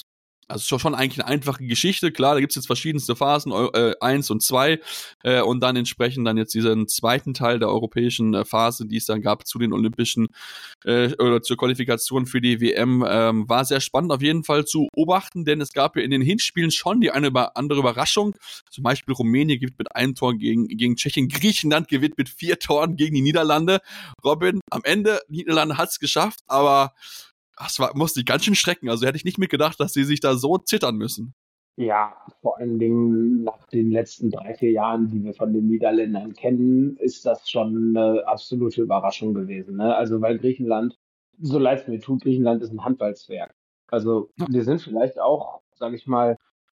Also schon, schon eigentlich eine einfache Geschichte, klar, da gibt es jetzt verschiedenste Phasen, äh, eins und zwei äh, und dann entsprechend dann jetzt diesen zweiten Teil der europäischen äh, Phase, die es dann gab zu den Olympischen äh, oder zur Qualifikation für die W M, ähm, war sehr spannend auf jeden Fall zu beobachten, denn es gab ja in den Hinspielen schon die eine über andere Überraschung, zum Beispiel Rumänien gewinnt mit einem Tor gegen, gegen Tschechien, Griechenland gewinnt mit vier Toren gegen die Niederlande. Robin, am Ende, Niederlande hat es geschafft, aber das war, musste ich ganz schön schrecken. Also hätte ich nicht mitgedacht, dass sie sich da so zittern müssen. Ja, vor allen Dingen nach den letzten drei, vier Jahren, die wir von den Niederländern kennen, ist das schon eine absolute Überraschung gewesen. Ne? Also weil Griechenland, so leid es mir tut, Griechenland ist ein Handballswerk. Also Ja. wir sind vielleicht auch, sage ich mal,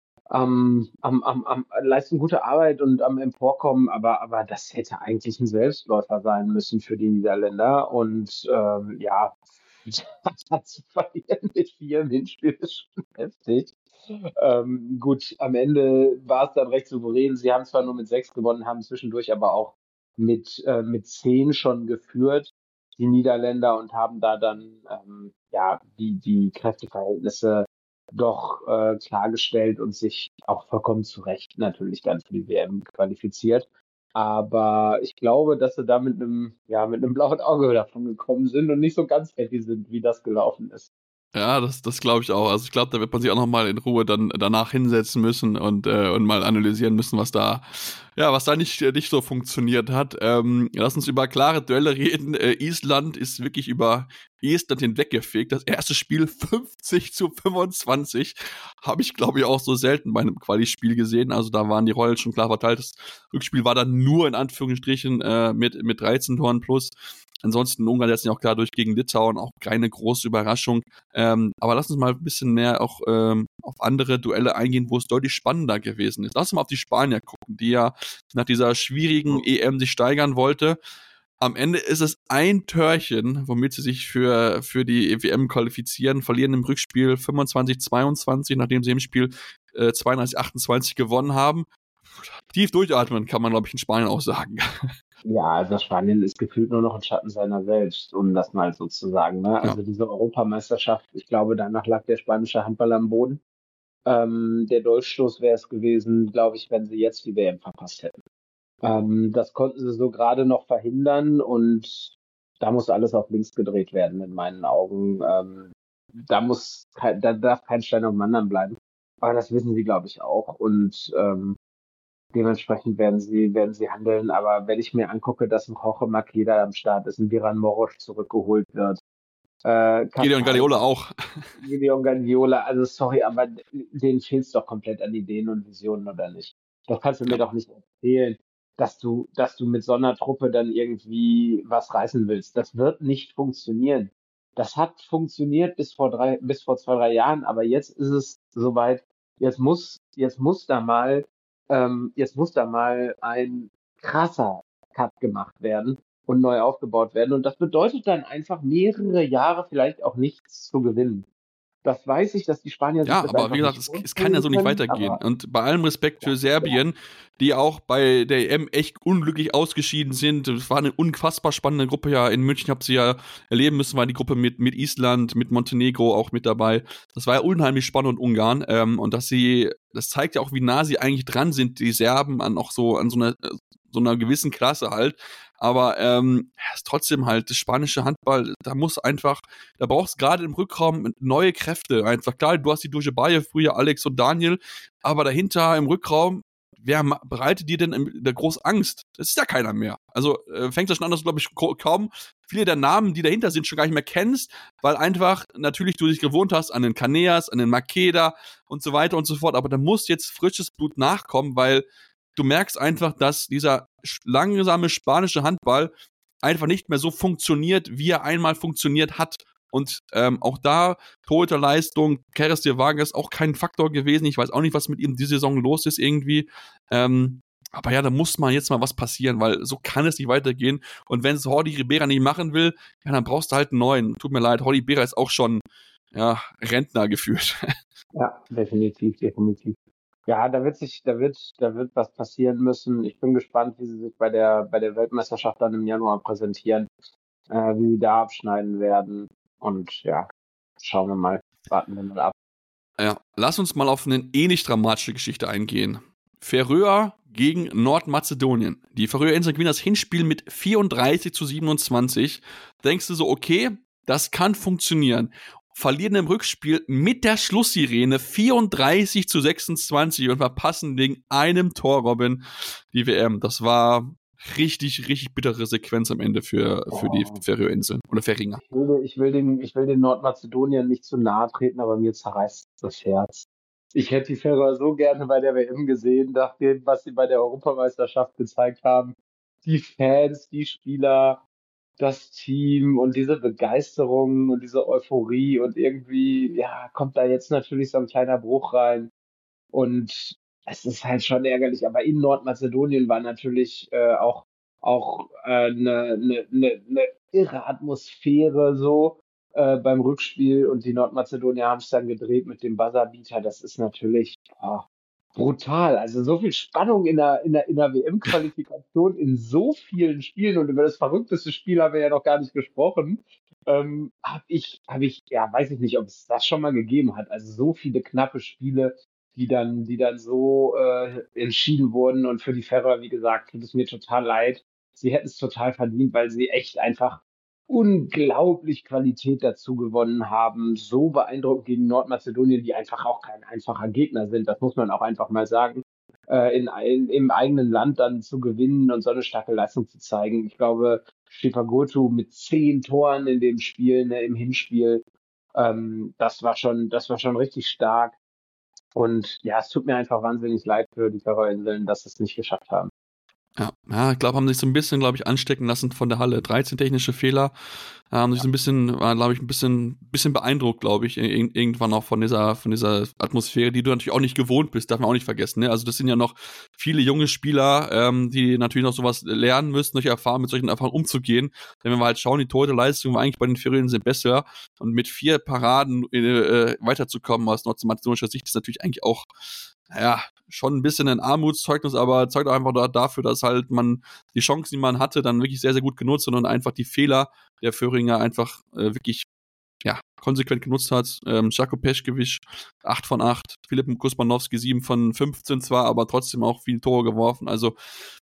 am, am, am, am leisten gute Arbeit und am Emporkommen, aber, aber das hätte eigentlich ein Selbstläufer sein müssen für die Niederländer. Und ähm, ja, das zu verlieren mit vier im Hinspiel ist schon heftig. Ähm, gut, am Ende war es dann recht souverän. Sie haben zwar nur mit sechs gewonnen, haben zwischendurch aber auch mit, äh, mit zehn schon geführt, die Niederländer, und haben da dann ähm, ja die, die Kräfteverhältnisse doch äh, klargestellt und sich auch vollkommen zu Recht natürlich dann für die W M qualifiziert. Aber ich glaube, dass sie da mit einem, ja, mit einem blauen Auge davon gekommen sind und nicht so ganz happy sind, wie das gelaufen ist. Ja, das, das glaube ich auch. Also ich glaube, da wird man sich auch nochmal in Ruhe dann danach hinsetzen müssen und, äh, und mal analysieren müssen, was da, ja, was da nicht, nicht so funktioniert hat. Ähm, lass uns über klare Duelle reden. Äh, Island ist wirklich über Estland hinweggefegt. Das erste Spiel fünfzig zu fünfundzwanzig habe ich, glaube ich, auch so selten bei einem Quali-Spiel gesehen. Also da waren die Rollen schon klar verteilt. Das Rückspiel war dann nur in Anführungsstrichen äh, mit, mit dreizehn Toren plus. Ansonsten Ungarn jetzt ja auch klar durch gegen Litauen, auch keine große Überraschung. Ähm, aber lass uns mal ein bisschen mehr auch ähm, auf andere Duelle eingehen, wo es deutlich spannender gewesen ist. Lass uns mal auf die Spanier gucken, die ja nach dieser schwierigen E M sich steigern wollte. Am Ende ist es ein Törchen, womit sie sich für, für die W M qualifizieren, verlieren im Rückspiel fünfundzwanzig zweiundzwanzig, nachdem sie im Spiel äh, zweiunddreißig achtundzwanzig gewonnen haben. Tief durchatmen, kann man, glaube ich, in Spanien auch sagen. Ja, also Spanien ist gefühlt nur noch ein Schatten seiner selbst, um das mal so zu sagen. Ne? Also Ja. diese Europameisterschaft, ich glaube, danach lag der spanische Handball am Boden. Ähm, der Dolchstoß wäre es gewesen, glaube ich, wenn sie jetzt die W M verpasst hätten. Ähm, das konnten sie so gerade noch verhindern, und da muss alles auf links gedreht werden, in meinen Augen. Ähm, da muss, kein, da darf kein Stein auf dem anderen bleiben. Aber das wissen sie, glaube ich, auch. Und ähm, dementsprechend werden sie, werden sie handeln. Aber wenn ich mir angucke, dass ein Jorge Makeda am Start ist, ein Viran Morosch zurückgeholt wird, äh, Gideon Guardiola auch. Gideon Guardiola, also sorry, aber denen fehlt's doch komplett an Ideen und Visionen, oder nicht? Das kannst du mir Ja. doch nicht erzählen, dass du, dass du mit so einer Truppe dann irgendwie was reißen willst. Das wird nicht funktionieren. Das hat funktioniert bis vor drei, bis vor zwei, drei Jahren, aber jetzt ist es soweit. Jetzt muss, jetzt muss da mal, ähm, jetzt muss da mal ein krasser Cut gemacht werden und neu aufgebaut werden. Und das bedeutet dann einfach mehrere Jahre vielleicht auch nichts zu gewinnen. Das weiß ich, dass die Spanier sich Ja, das aber einfach wie gesagt, nicht es, es kann ja so nicht vorstellen können, weitergehen. aber Und bei allem Respekt ja, für Serbien, die auch bei der E M echt unglücklich ausgeschieden sind. Es war eine unfassbar spannende Gruppe ja in München. Ich habe sie ja erleben müssen, war die Gruppe mit, mit Island, mit Montenegro auch mit dabei. Das war ja unheimlich spannend, und Ungarn. Ähm, und dass sie, das zeigt ja auch, wie nah sie eigentlich dran sind, die Serben, an auch so, an so einer, so einer gewissen Klasse halt. Aber ähm, ja, ist trotzdem halt das spanische Handball, da muss einfach, da brauchst du gerade im Rückraum neue Kräfte einfach. Klar, du hast die Dujebaje, früher Alex und Daniel, aber dahinter im Rückraum, wer ma- bereitet dir denn in der groß Angst? Das ist ja keiner mehr. Also äh, fängt das schon an, dass du, glaube ich, ko- kaum viele der Namen, die dahinter sind, schon gar nicht mehr kennst, weil einfach natürlich du dich gewohnt hast an den Caneas, an den Makeda und so weiter und so fort. Aber da muss jetzt frisches Blut nachkommen, weil du merkst einfach, dass dieser langsame spanische Handball einfach nicht mehr so funktioniert, wie er einmal funktioniert hat. Und ähm, auch da, Torhüterleistung, Keres de Vargas ist auch kein Faktor gewesen. Ich weiß auch nicht, was mit ihm diese Saison los ist irgendwie. Ähm, aber ja, da muss mal jetzt mal was passieren, weil so kann es nicht weitergehen. Und wenn es Jordi Ribera nicht machen will, ja, dann brauchst du halt einen neuen. Tut mir leid, Jordi Ribera ist auch schon ja, Rentner gefühlt. ja, definitiv, definitiv. Ja, da wird sich, da wird, da wird was passieren müssen. Ich bin gespannt, wie sie sich bei der, bei der Weltmeisterschaft dann im Januar präsentieren, äh, wie sie da abschneiden werden. Und ja, schauen wir mal, warten wir mal ab. Ja, lass uns mal auf eine ähnlich dramatische Geschichte eingehen. Färöer gegen Nordmazedonien. Die Färöerinseln gewinnen das Hinspiel mit vierunddreißig zu siebenundzwanzig. Denkst du so, okay, das kann funktionieren. Verlieren im Rückspiel mit der Schlusssirene vierunddreißig zu sechsundzwanzig und verpassen wegen einem Tor, Robin, die W M. Das war richtig, richtig bittere Sequenz am Ende für, für die Färöerinseln oder Färinger. Ich will, ich, will den, ich will den Nordmazedoniern nicht zu nahe treten, aber mir zerreißt das Herz. Ich hätte die Färöer so gerne bei der W M gesehen, nach dem, was sie bei der Europameisterschaft gezeigt haben. Die Fans, die Spieler, das Team und diese Begeisterung und diese Euphorie und irgendwie, ja, kommt da jetzt natürlich so ein kleiner Bruch rein. Und es ist halt schon ärgerlich, aber in Nordmazedonien war natürlich äh, auch auch eine äh, ne, ne, ne ne irre Atmosphäre so äh, beim Rückspiel und die Nordmazedonier haben es dann gedreht mit dem Buzzerbeater. Das ist natürlich oh, brutal. Also so viel Spannung in der in der in der W M-Qualifikation in so vielen Spielen und über das verrückteste Spiel haben wir ja noch gar nicht gesprochen. Ähm, habe ich habe ich ja weiß ich nicht, ob es das schon mal gegeben hat. Also so viele knappe Spiele, die dann, die dann so äh, entschieden wurden. Und für die Färöer, wie gesagt, tut es mir total leid. Sie hätten es total verdient, weil sie echt einfach unglaublich Qualität dazu gewonnen haben. So beeindruckend gegen Nordmazedonien, die einfach auch kein einfacher Gegner sind. Das muss man auch einfach mal sagen. Äh, in, in, im eigenen Land dann zu gewinnen und so eine starke Leistung zu zeigen. Ich glaube, Şifagötu mit zehn Toren in dem Spiel, ne, im Hinspiel, ähm, das war schon, das war schon richtig stark. Und ja, es tut mir einfach wahnsinnig leid für die Färöerinseln, dass sie es nicht geschafft haben. Ja, ja, ich glaube, haben sich so ein bisschen, glaube ich, anstecken lassen von der Halle. dreizehn technische Fehler, haben sich so ein bisschen, war, glaube ich, ein bisschen, bisschen beeindruckt, glaube ich, ir- irgendwann auch von dieser, von dieser Atmosphäre, die du natürlich auch nicht gewohnt bist, darf man auch nicht vergessen. Ne? Also das sind ja noch viele junge Spieler, ähm, die natürlich noch sowas lernen müssen, solche Erfahrungen, mit solchen Erfahrungen umzugehen. Denn wenn wir halt schauen, die Torhüterleistung war eigentlich bei den Färöerinseln besser und mit vier Paraden äh, weiterzukommen aus nordmazedonischer Sicht ist natürlich eigentlich auch ja, schon ein bisschen ein Armutszeugnis, aber zeugt auch einfach da, dafür, dass halt man die Chancen, die man hatte, dann wirklich sehr, sehr gut genutzt hat und einfach die Fehler der Föhringer einfach äh, wirklich ja, konsequent genutzt hat. Ähm, Žako Peškević, acht von acht, Filip Kuzmanowski, sieben von fünfzehn zwar, aber trotzdem auch viele Tore geworfen. Also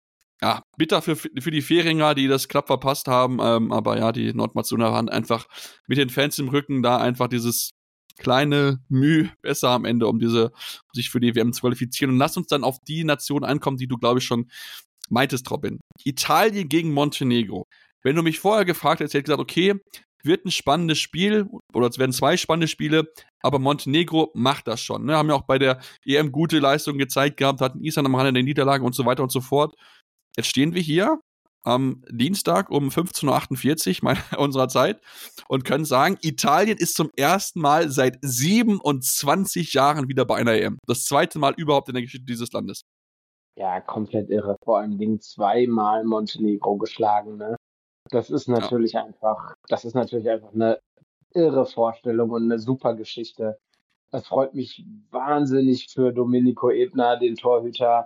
ja, bitter für, für die Färinger, die das knapp verpasst haben, ähm, aber ja, die Nordmazedonier waren einfach mit den Fans im Rücken da einfach dieses kleine Mühe besser am Ende, um diese, um sich für die W M zu qualifizieren. Und lass uns dann auf die Nation ankommen, die du, glaube ich, schon meintest, Robin. Italien gegen Montenegro. Wenn du mich vorher gefragt hättest, hätte ich gesagt, okay, wird ein spannendes Spiel, oder es werden zwei spannende Spiele, aber Montenegro macht das schon. Ne? Haben ja auch bei der E M gute Leistungen gezeigt gehabt, hatten Island am Rande der Niederlage und so weiter und so fort. Jetzt stehen wir hier am Dienstag um fünfzehn Uhr achtundvierzig meiner, unserer Zeit und können sagen, Italien ist zum ersten Mal seit siebenundzwanzig Jahren wieder bei einer E M. Das zweite Mal überhaupt in der Geschichte dieses Landes. Ja, komplett irre. Vor allen Dingen zweimal Montenegro geschlagen, ne? Das ist natürlich ja. einfach, das ist natürlich einfach eine irre Vorstellung und eine super Geschichte. Es freut mich wahnsinnig für Domenico Ebner, den Torhüter,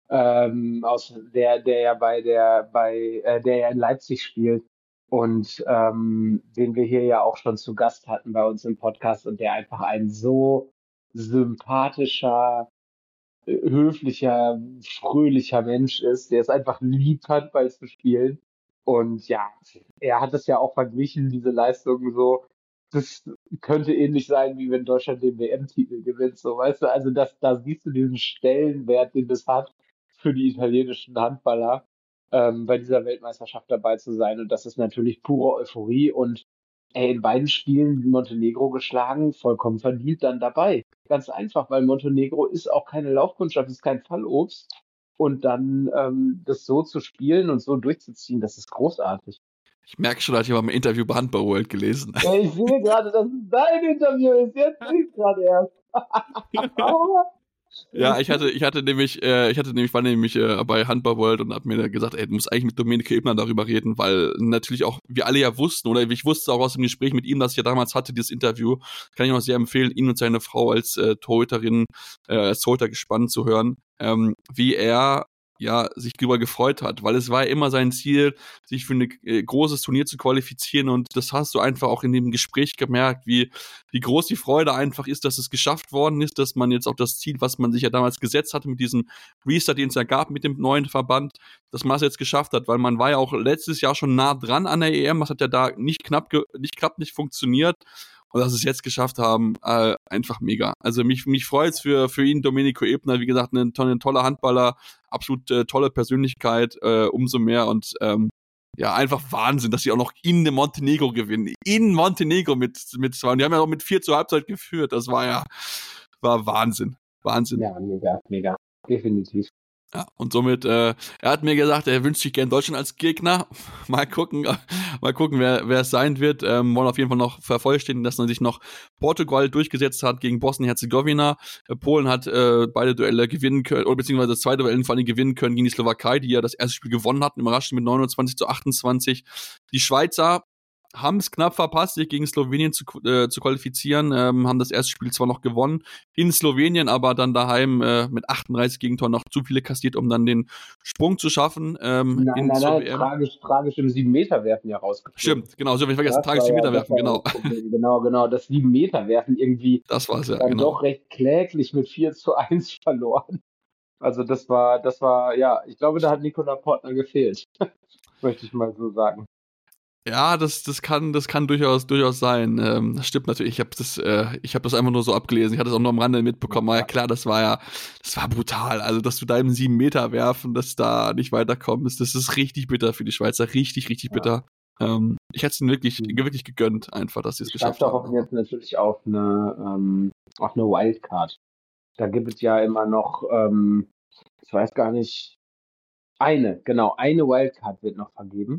ähm, aus der, der ja bei der, bei, äh, der ja in Leipzig spielt und ähm, den wir hier ja auch schon zu Gast hatten bei uns im Podcast und der einfach ein so sympathischer, höflicher, fröhlicher Mensch ist, der es einfach lieb hat, Ball zu spielen. Und ja, er hat es ja auch verglichen, diese Leistungen so, das könnte ähnlich sein, wie wenn Deutschland den W M-Titel gewinnt, so, weißt du, also das, da siehst du diesen Stellenwert, den das hat für die italienischen Handballer, ähm, bei dieser Weltmeisterschaft dabei zu sein. Und das ist natürlich pure Euphorie und ey, in beiden Spielen Montenegro geschlagen, vollkommen verdient dann dabei. Ganz einfach, weil Montenegro ist auch keine Laufkundschaft, ist kein Fallobst. Und dann ähm, das so zu spielen und so durchzuziehen, das ist großartig. Ich merke schon, dass ich mal im Interview bei Handball World gelesen. Ja, ich sehe gerade, dass es dein Interview ist. Jetzt sehe ich gerade erst. Ja, ich hatte, ich hatte nämlich, äh, ich hatte nämlich, war nämlich äh, bei Handball World und hab mir gesagt, ey, du musst eigentlich mit Domenico Ebner darüber reden, weil natürlich auch wir alle ja wussten, oder ich wusste auch aus dem Gespräch mit ihm, das ich ja damals hatte, dieses Interview, kann ich auch sehr empfehlen, ihn und seine Frau als äh, Torhüterin, äh, als Torhüter gespannt zu hören, ähm, wie er ja, sich darüber gefreut hat, weil es war ja immer sein Ziel, sich für ein äh, großes Turnier zu qualifizieren und das hast du einfach auch in dem Gespräch gemerkt, wie, wie groß die Freude einfach ist, dass es geschafft worden ist, dass man jetzt auch das Ziel, was man sich ja damals gesetzt hatte mit diesem Restart, den es ja gab mit dem neuen Verband, dass man es jetzt geschafft hat, weil man war ja auch letztes Jahr schon nah dran an der E M, was hat ja da nicht knapp, ge- nicht knapp nicht funktioniert. Und dass sie es jetzt geschafft haben, äh, einfach mega. Also mich, mich freut es für, für ihn, Domenico Ebner, wie gesagt, ein, ein toller Handballer, absolut äh, tolle Persönlichkeit, äh, umso mehr und ähm, ja, einfach Wahnsinn, dass sie auch noch in Montenegro gewinnen. In Montenegro mit, mit zwei. Und die haben ja auch mit vier zur Halbzeit geführt. Das war ja, war Wahnsinn. Wahnsinn. Ja, mega, mega. Definitiv. Ja, und somit, äh, er hat mir gesagt, er wünscht sich gern Deutschland als Gegner. Mal gucken, mal gucken, wer, wer es sein wird. Ähm, wollen auf jeden Fall noch vervollständigen, dass man sich noch Portugal durchgesetzt hat gegen Bosnien-Herzegowina. Äh, Polen hat äh, beide Duelle gewinnen können, oder beziehungsweise das zweite Duell vor allem gewinnen können gegen die Slowakei, die ja das erste Spiel gewonnen hatten, überraschend mit neunundzwanzig zu achtundzwanzig. Die Schweizer haben es knapp verpasst, sich gegen Slowenien zu, äh, zu qualifizieren, ähm, haben das erste Spiel zwar noch gewonnen in Slowenien, aber dann daheim äh, mit achtunddreißig Gegentoren noch zu viele kassiert, um dann den Sprung zu schaffen. Ähm, nein, in nein, zur nein, W M. tragisch, tragisch im sieben-Meter-Werfen ja rausgeflogen. Stimmt, genau, so habe ich vergessen, Das tragisch war die ja- Meter das werfen, war genau. das Problem. Genau, genau, das sieben-Meter-Werfen irgendwie Das war's ja, dann genau. doch recht kläglich mit vier zu eins verloren. Also das war, das war, ja, ich glaube, da hat Nicola Portner gefehlt. Möchte ich mal so sagen. Ja, das, das kann, das kann durchaus, durchaus sein. Ähm, das stimmt natürlich. Ich habe das, äh, ich habe das einfach nur so abgelesen. Ich hatte es auch nur am Rande mitbekommen. Aber ja klar, das war ja, das war brutal. Also, dass du da im sieben Meter werfen, dass da nicht weiterkommst, das ist richtig bitter für die Schweizer. Richtig, richtig bitter. Ja. Ähm, ich hätte es ihnen wirklich, Mhm. wirklich gegönnt, einfach, dass sie es Ich geschafft schaffe haben. auch jetzt natürlich auf eine, ähm, auf eine Wildcard. Da gibt es ja immer noch, ähm, ich weiß gar nicht, eine, genau, eine Wildcard wird noch vergeben.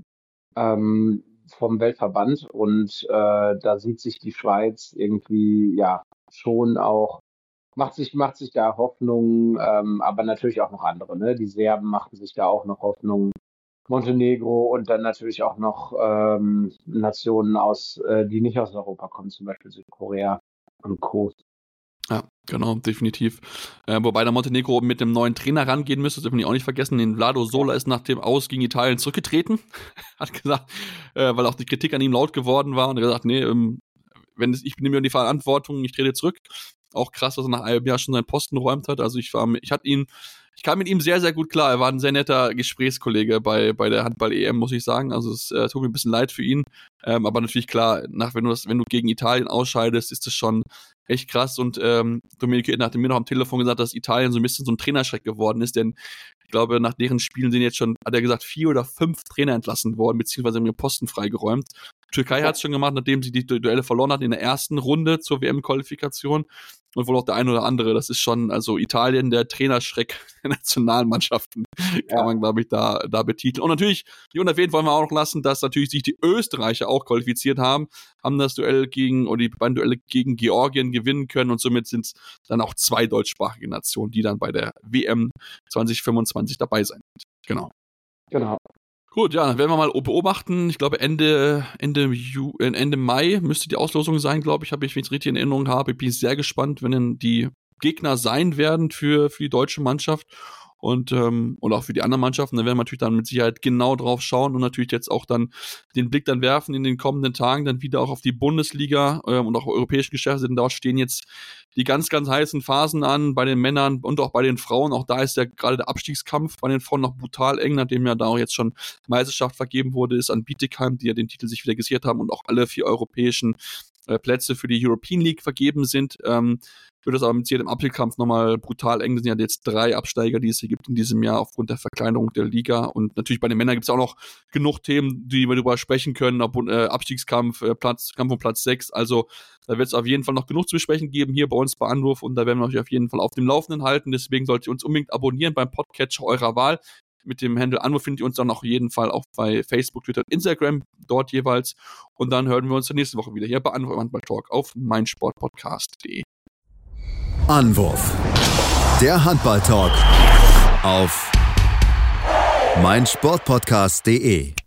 Ähm, vom Weltverband und äh, da sieht sich die Schweiz irgendwie ja schon auch, macht sich, macht sich da Hoffnung, ähm, aber natürlich auch noch andere, ne? Die Serben machten sich da auch noch Hoffnung, Montenegro und dann natürlich auch noch ähm, Nationen aus, äh, die nicht aus Europa kommen, zum Beispiel Südkorea und Co. Ja, genau, definitiv. Äh, wobei der Montenegro mit dem neuen Trainer rangehen müsste, das dürfen wir auch nicht vergessen. Den Vlado Sola ist nach dem Aus gegen Italien zurückgetreten. Hat gesagt, äh, weil auch die Kritik an ihm laut geworden war. Und er hat gesagt, nee, ähm, wenn es, ich nehme mir die Verantwortung, ich trete zurück. Auch krass, dass er nach einem Jahr schon seinen Posten räumt hat. Also ich war, ich hatte ihn, ich kam mit ihm sehr, sehr gut klar. Er war ein sehr netter Gesprächskollege bei, bei der Handball-E M, muss ich sagen. Also es äh, tut mir ein bisschen leid für ihn. Ähm, aber natürlich klar, nach, wenn du das, wenn du gegen Italien ausscheidest, ist das schon echt krass. Und ähm, Domenico Ebner hatte mir noch am Telefon gesagt, dass Italien so ein bisschen so ein Trainerschreck geworden ist, denn ich glaube, nach deren Spielen sind jetzt schon, hat er gesagt, vier oder fünf Trainer entlassen worden, beziehungsweise haben ihren Posten freigeräumt. Türkei hat es schon gemacht, nachdem sie die Duelle verloren hat in der ersten Runde zur W M-Qualifikation. Und wohl auch der ein oder andere. Das ist schon, also Italien, der Trainerschreck der Nationalmannschaften, kann Ja. man, glaube ich, da, da betiteln. Und natürlich, die unerwähnt wollen wir auch noch lassen, dass natürlich sich die Österreicher auch qualifiziert haben, haben das Duell gegen, oder die beiden Duelle gegen Georgien gewinnen können und somit sind es dann auch zwei deutschsprachige Nationen, die dann bei der W M zwanzig fünfundzwanzig dabei sein wird. Genau. Genau. Gut, ja, dann werden wir mal beobachten. Ich glaube, Ende, Ende, Ju, äh, Ende Mai müsste die Auslosung sein, glaube ich, habe ich, wenn ich es richtig in Erinnerung habe. Ich bin sehr gespannt, wenn denn die Gegner sein werden für, für die deutsche Mannschaft und, ähm, und auch für die anderen Mannschaften. Da werden wir natürlich dann mit Sicherheit genau drauf schauen und natürlich jetzt auch dann den Blick dann werfen in den kommenden Tagen dann wieder auch auf die Bundesliga ähm, und auch europäische Geschäfte, denn dort stehen jetzt die ganz, ganz heißen Phasen an, bei den Männern und auch bei den Frauen. Auch da ist ja gerade der Abstiegskampf bei den Frauen noch brutal eng, nachdem ja da auch jetzt schon Meisterschaft vergeben wurde, ist an Bietigheim, die ja den Titel sich wieder gesichert haben und auch alle vier europäischen äh, Plätze für die European League vergeben sind. Ähm, wird das aber mit Sicherheit im Abstiegskampf nochmal brutal eng. Das sind ja jetzt drei Absteiger, die es hier gibt in diesem Jahr aufgrund der Verkleinerung der Liga. Und natürlich bei den Männern gibt es auch noch genug Themen, die wir darüber sprechen können. Ob, äh, Abstiegskampf, äh, Platz, Kampf um Platz sechs. Also da wird es auf jeden Fall noch genug zu besprechen geben hier bei uns bei Anruf. Und da werden wir euch auf jeden Fall auf dem Laufenden halten. Deswegen solltet ihr uns unbedingt abonnieren beim Podcatcher eurer Wahl. Mit dem Handle Anruf findet ihr uns dann auf jeden Fall auch bei Facebook, Twitter und Instagram, dort jeweils. Und dann hören wir uns nächste Woche wieder hier bei Anruf Handball Talk auf meinsportpodcast punkt de. Anwurf. Der Handball-Talk auf meinsportpodcast punkt de.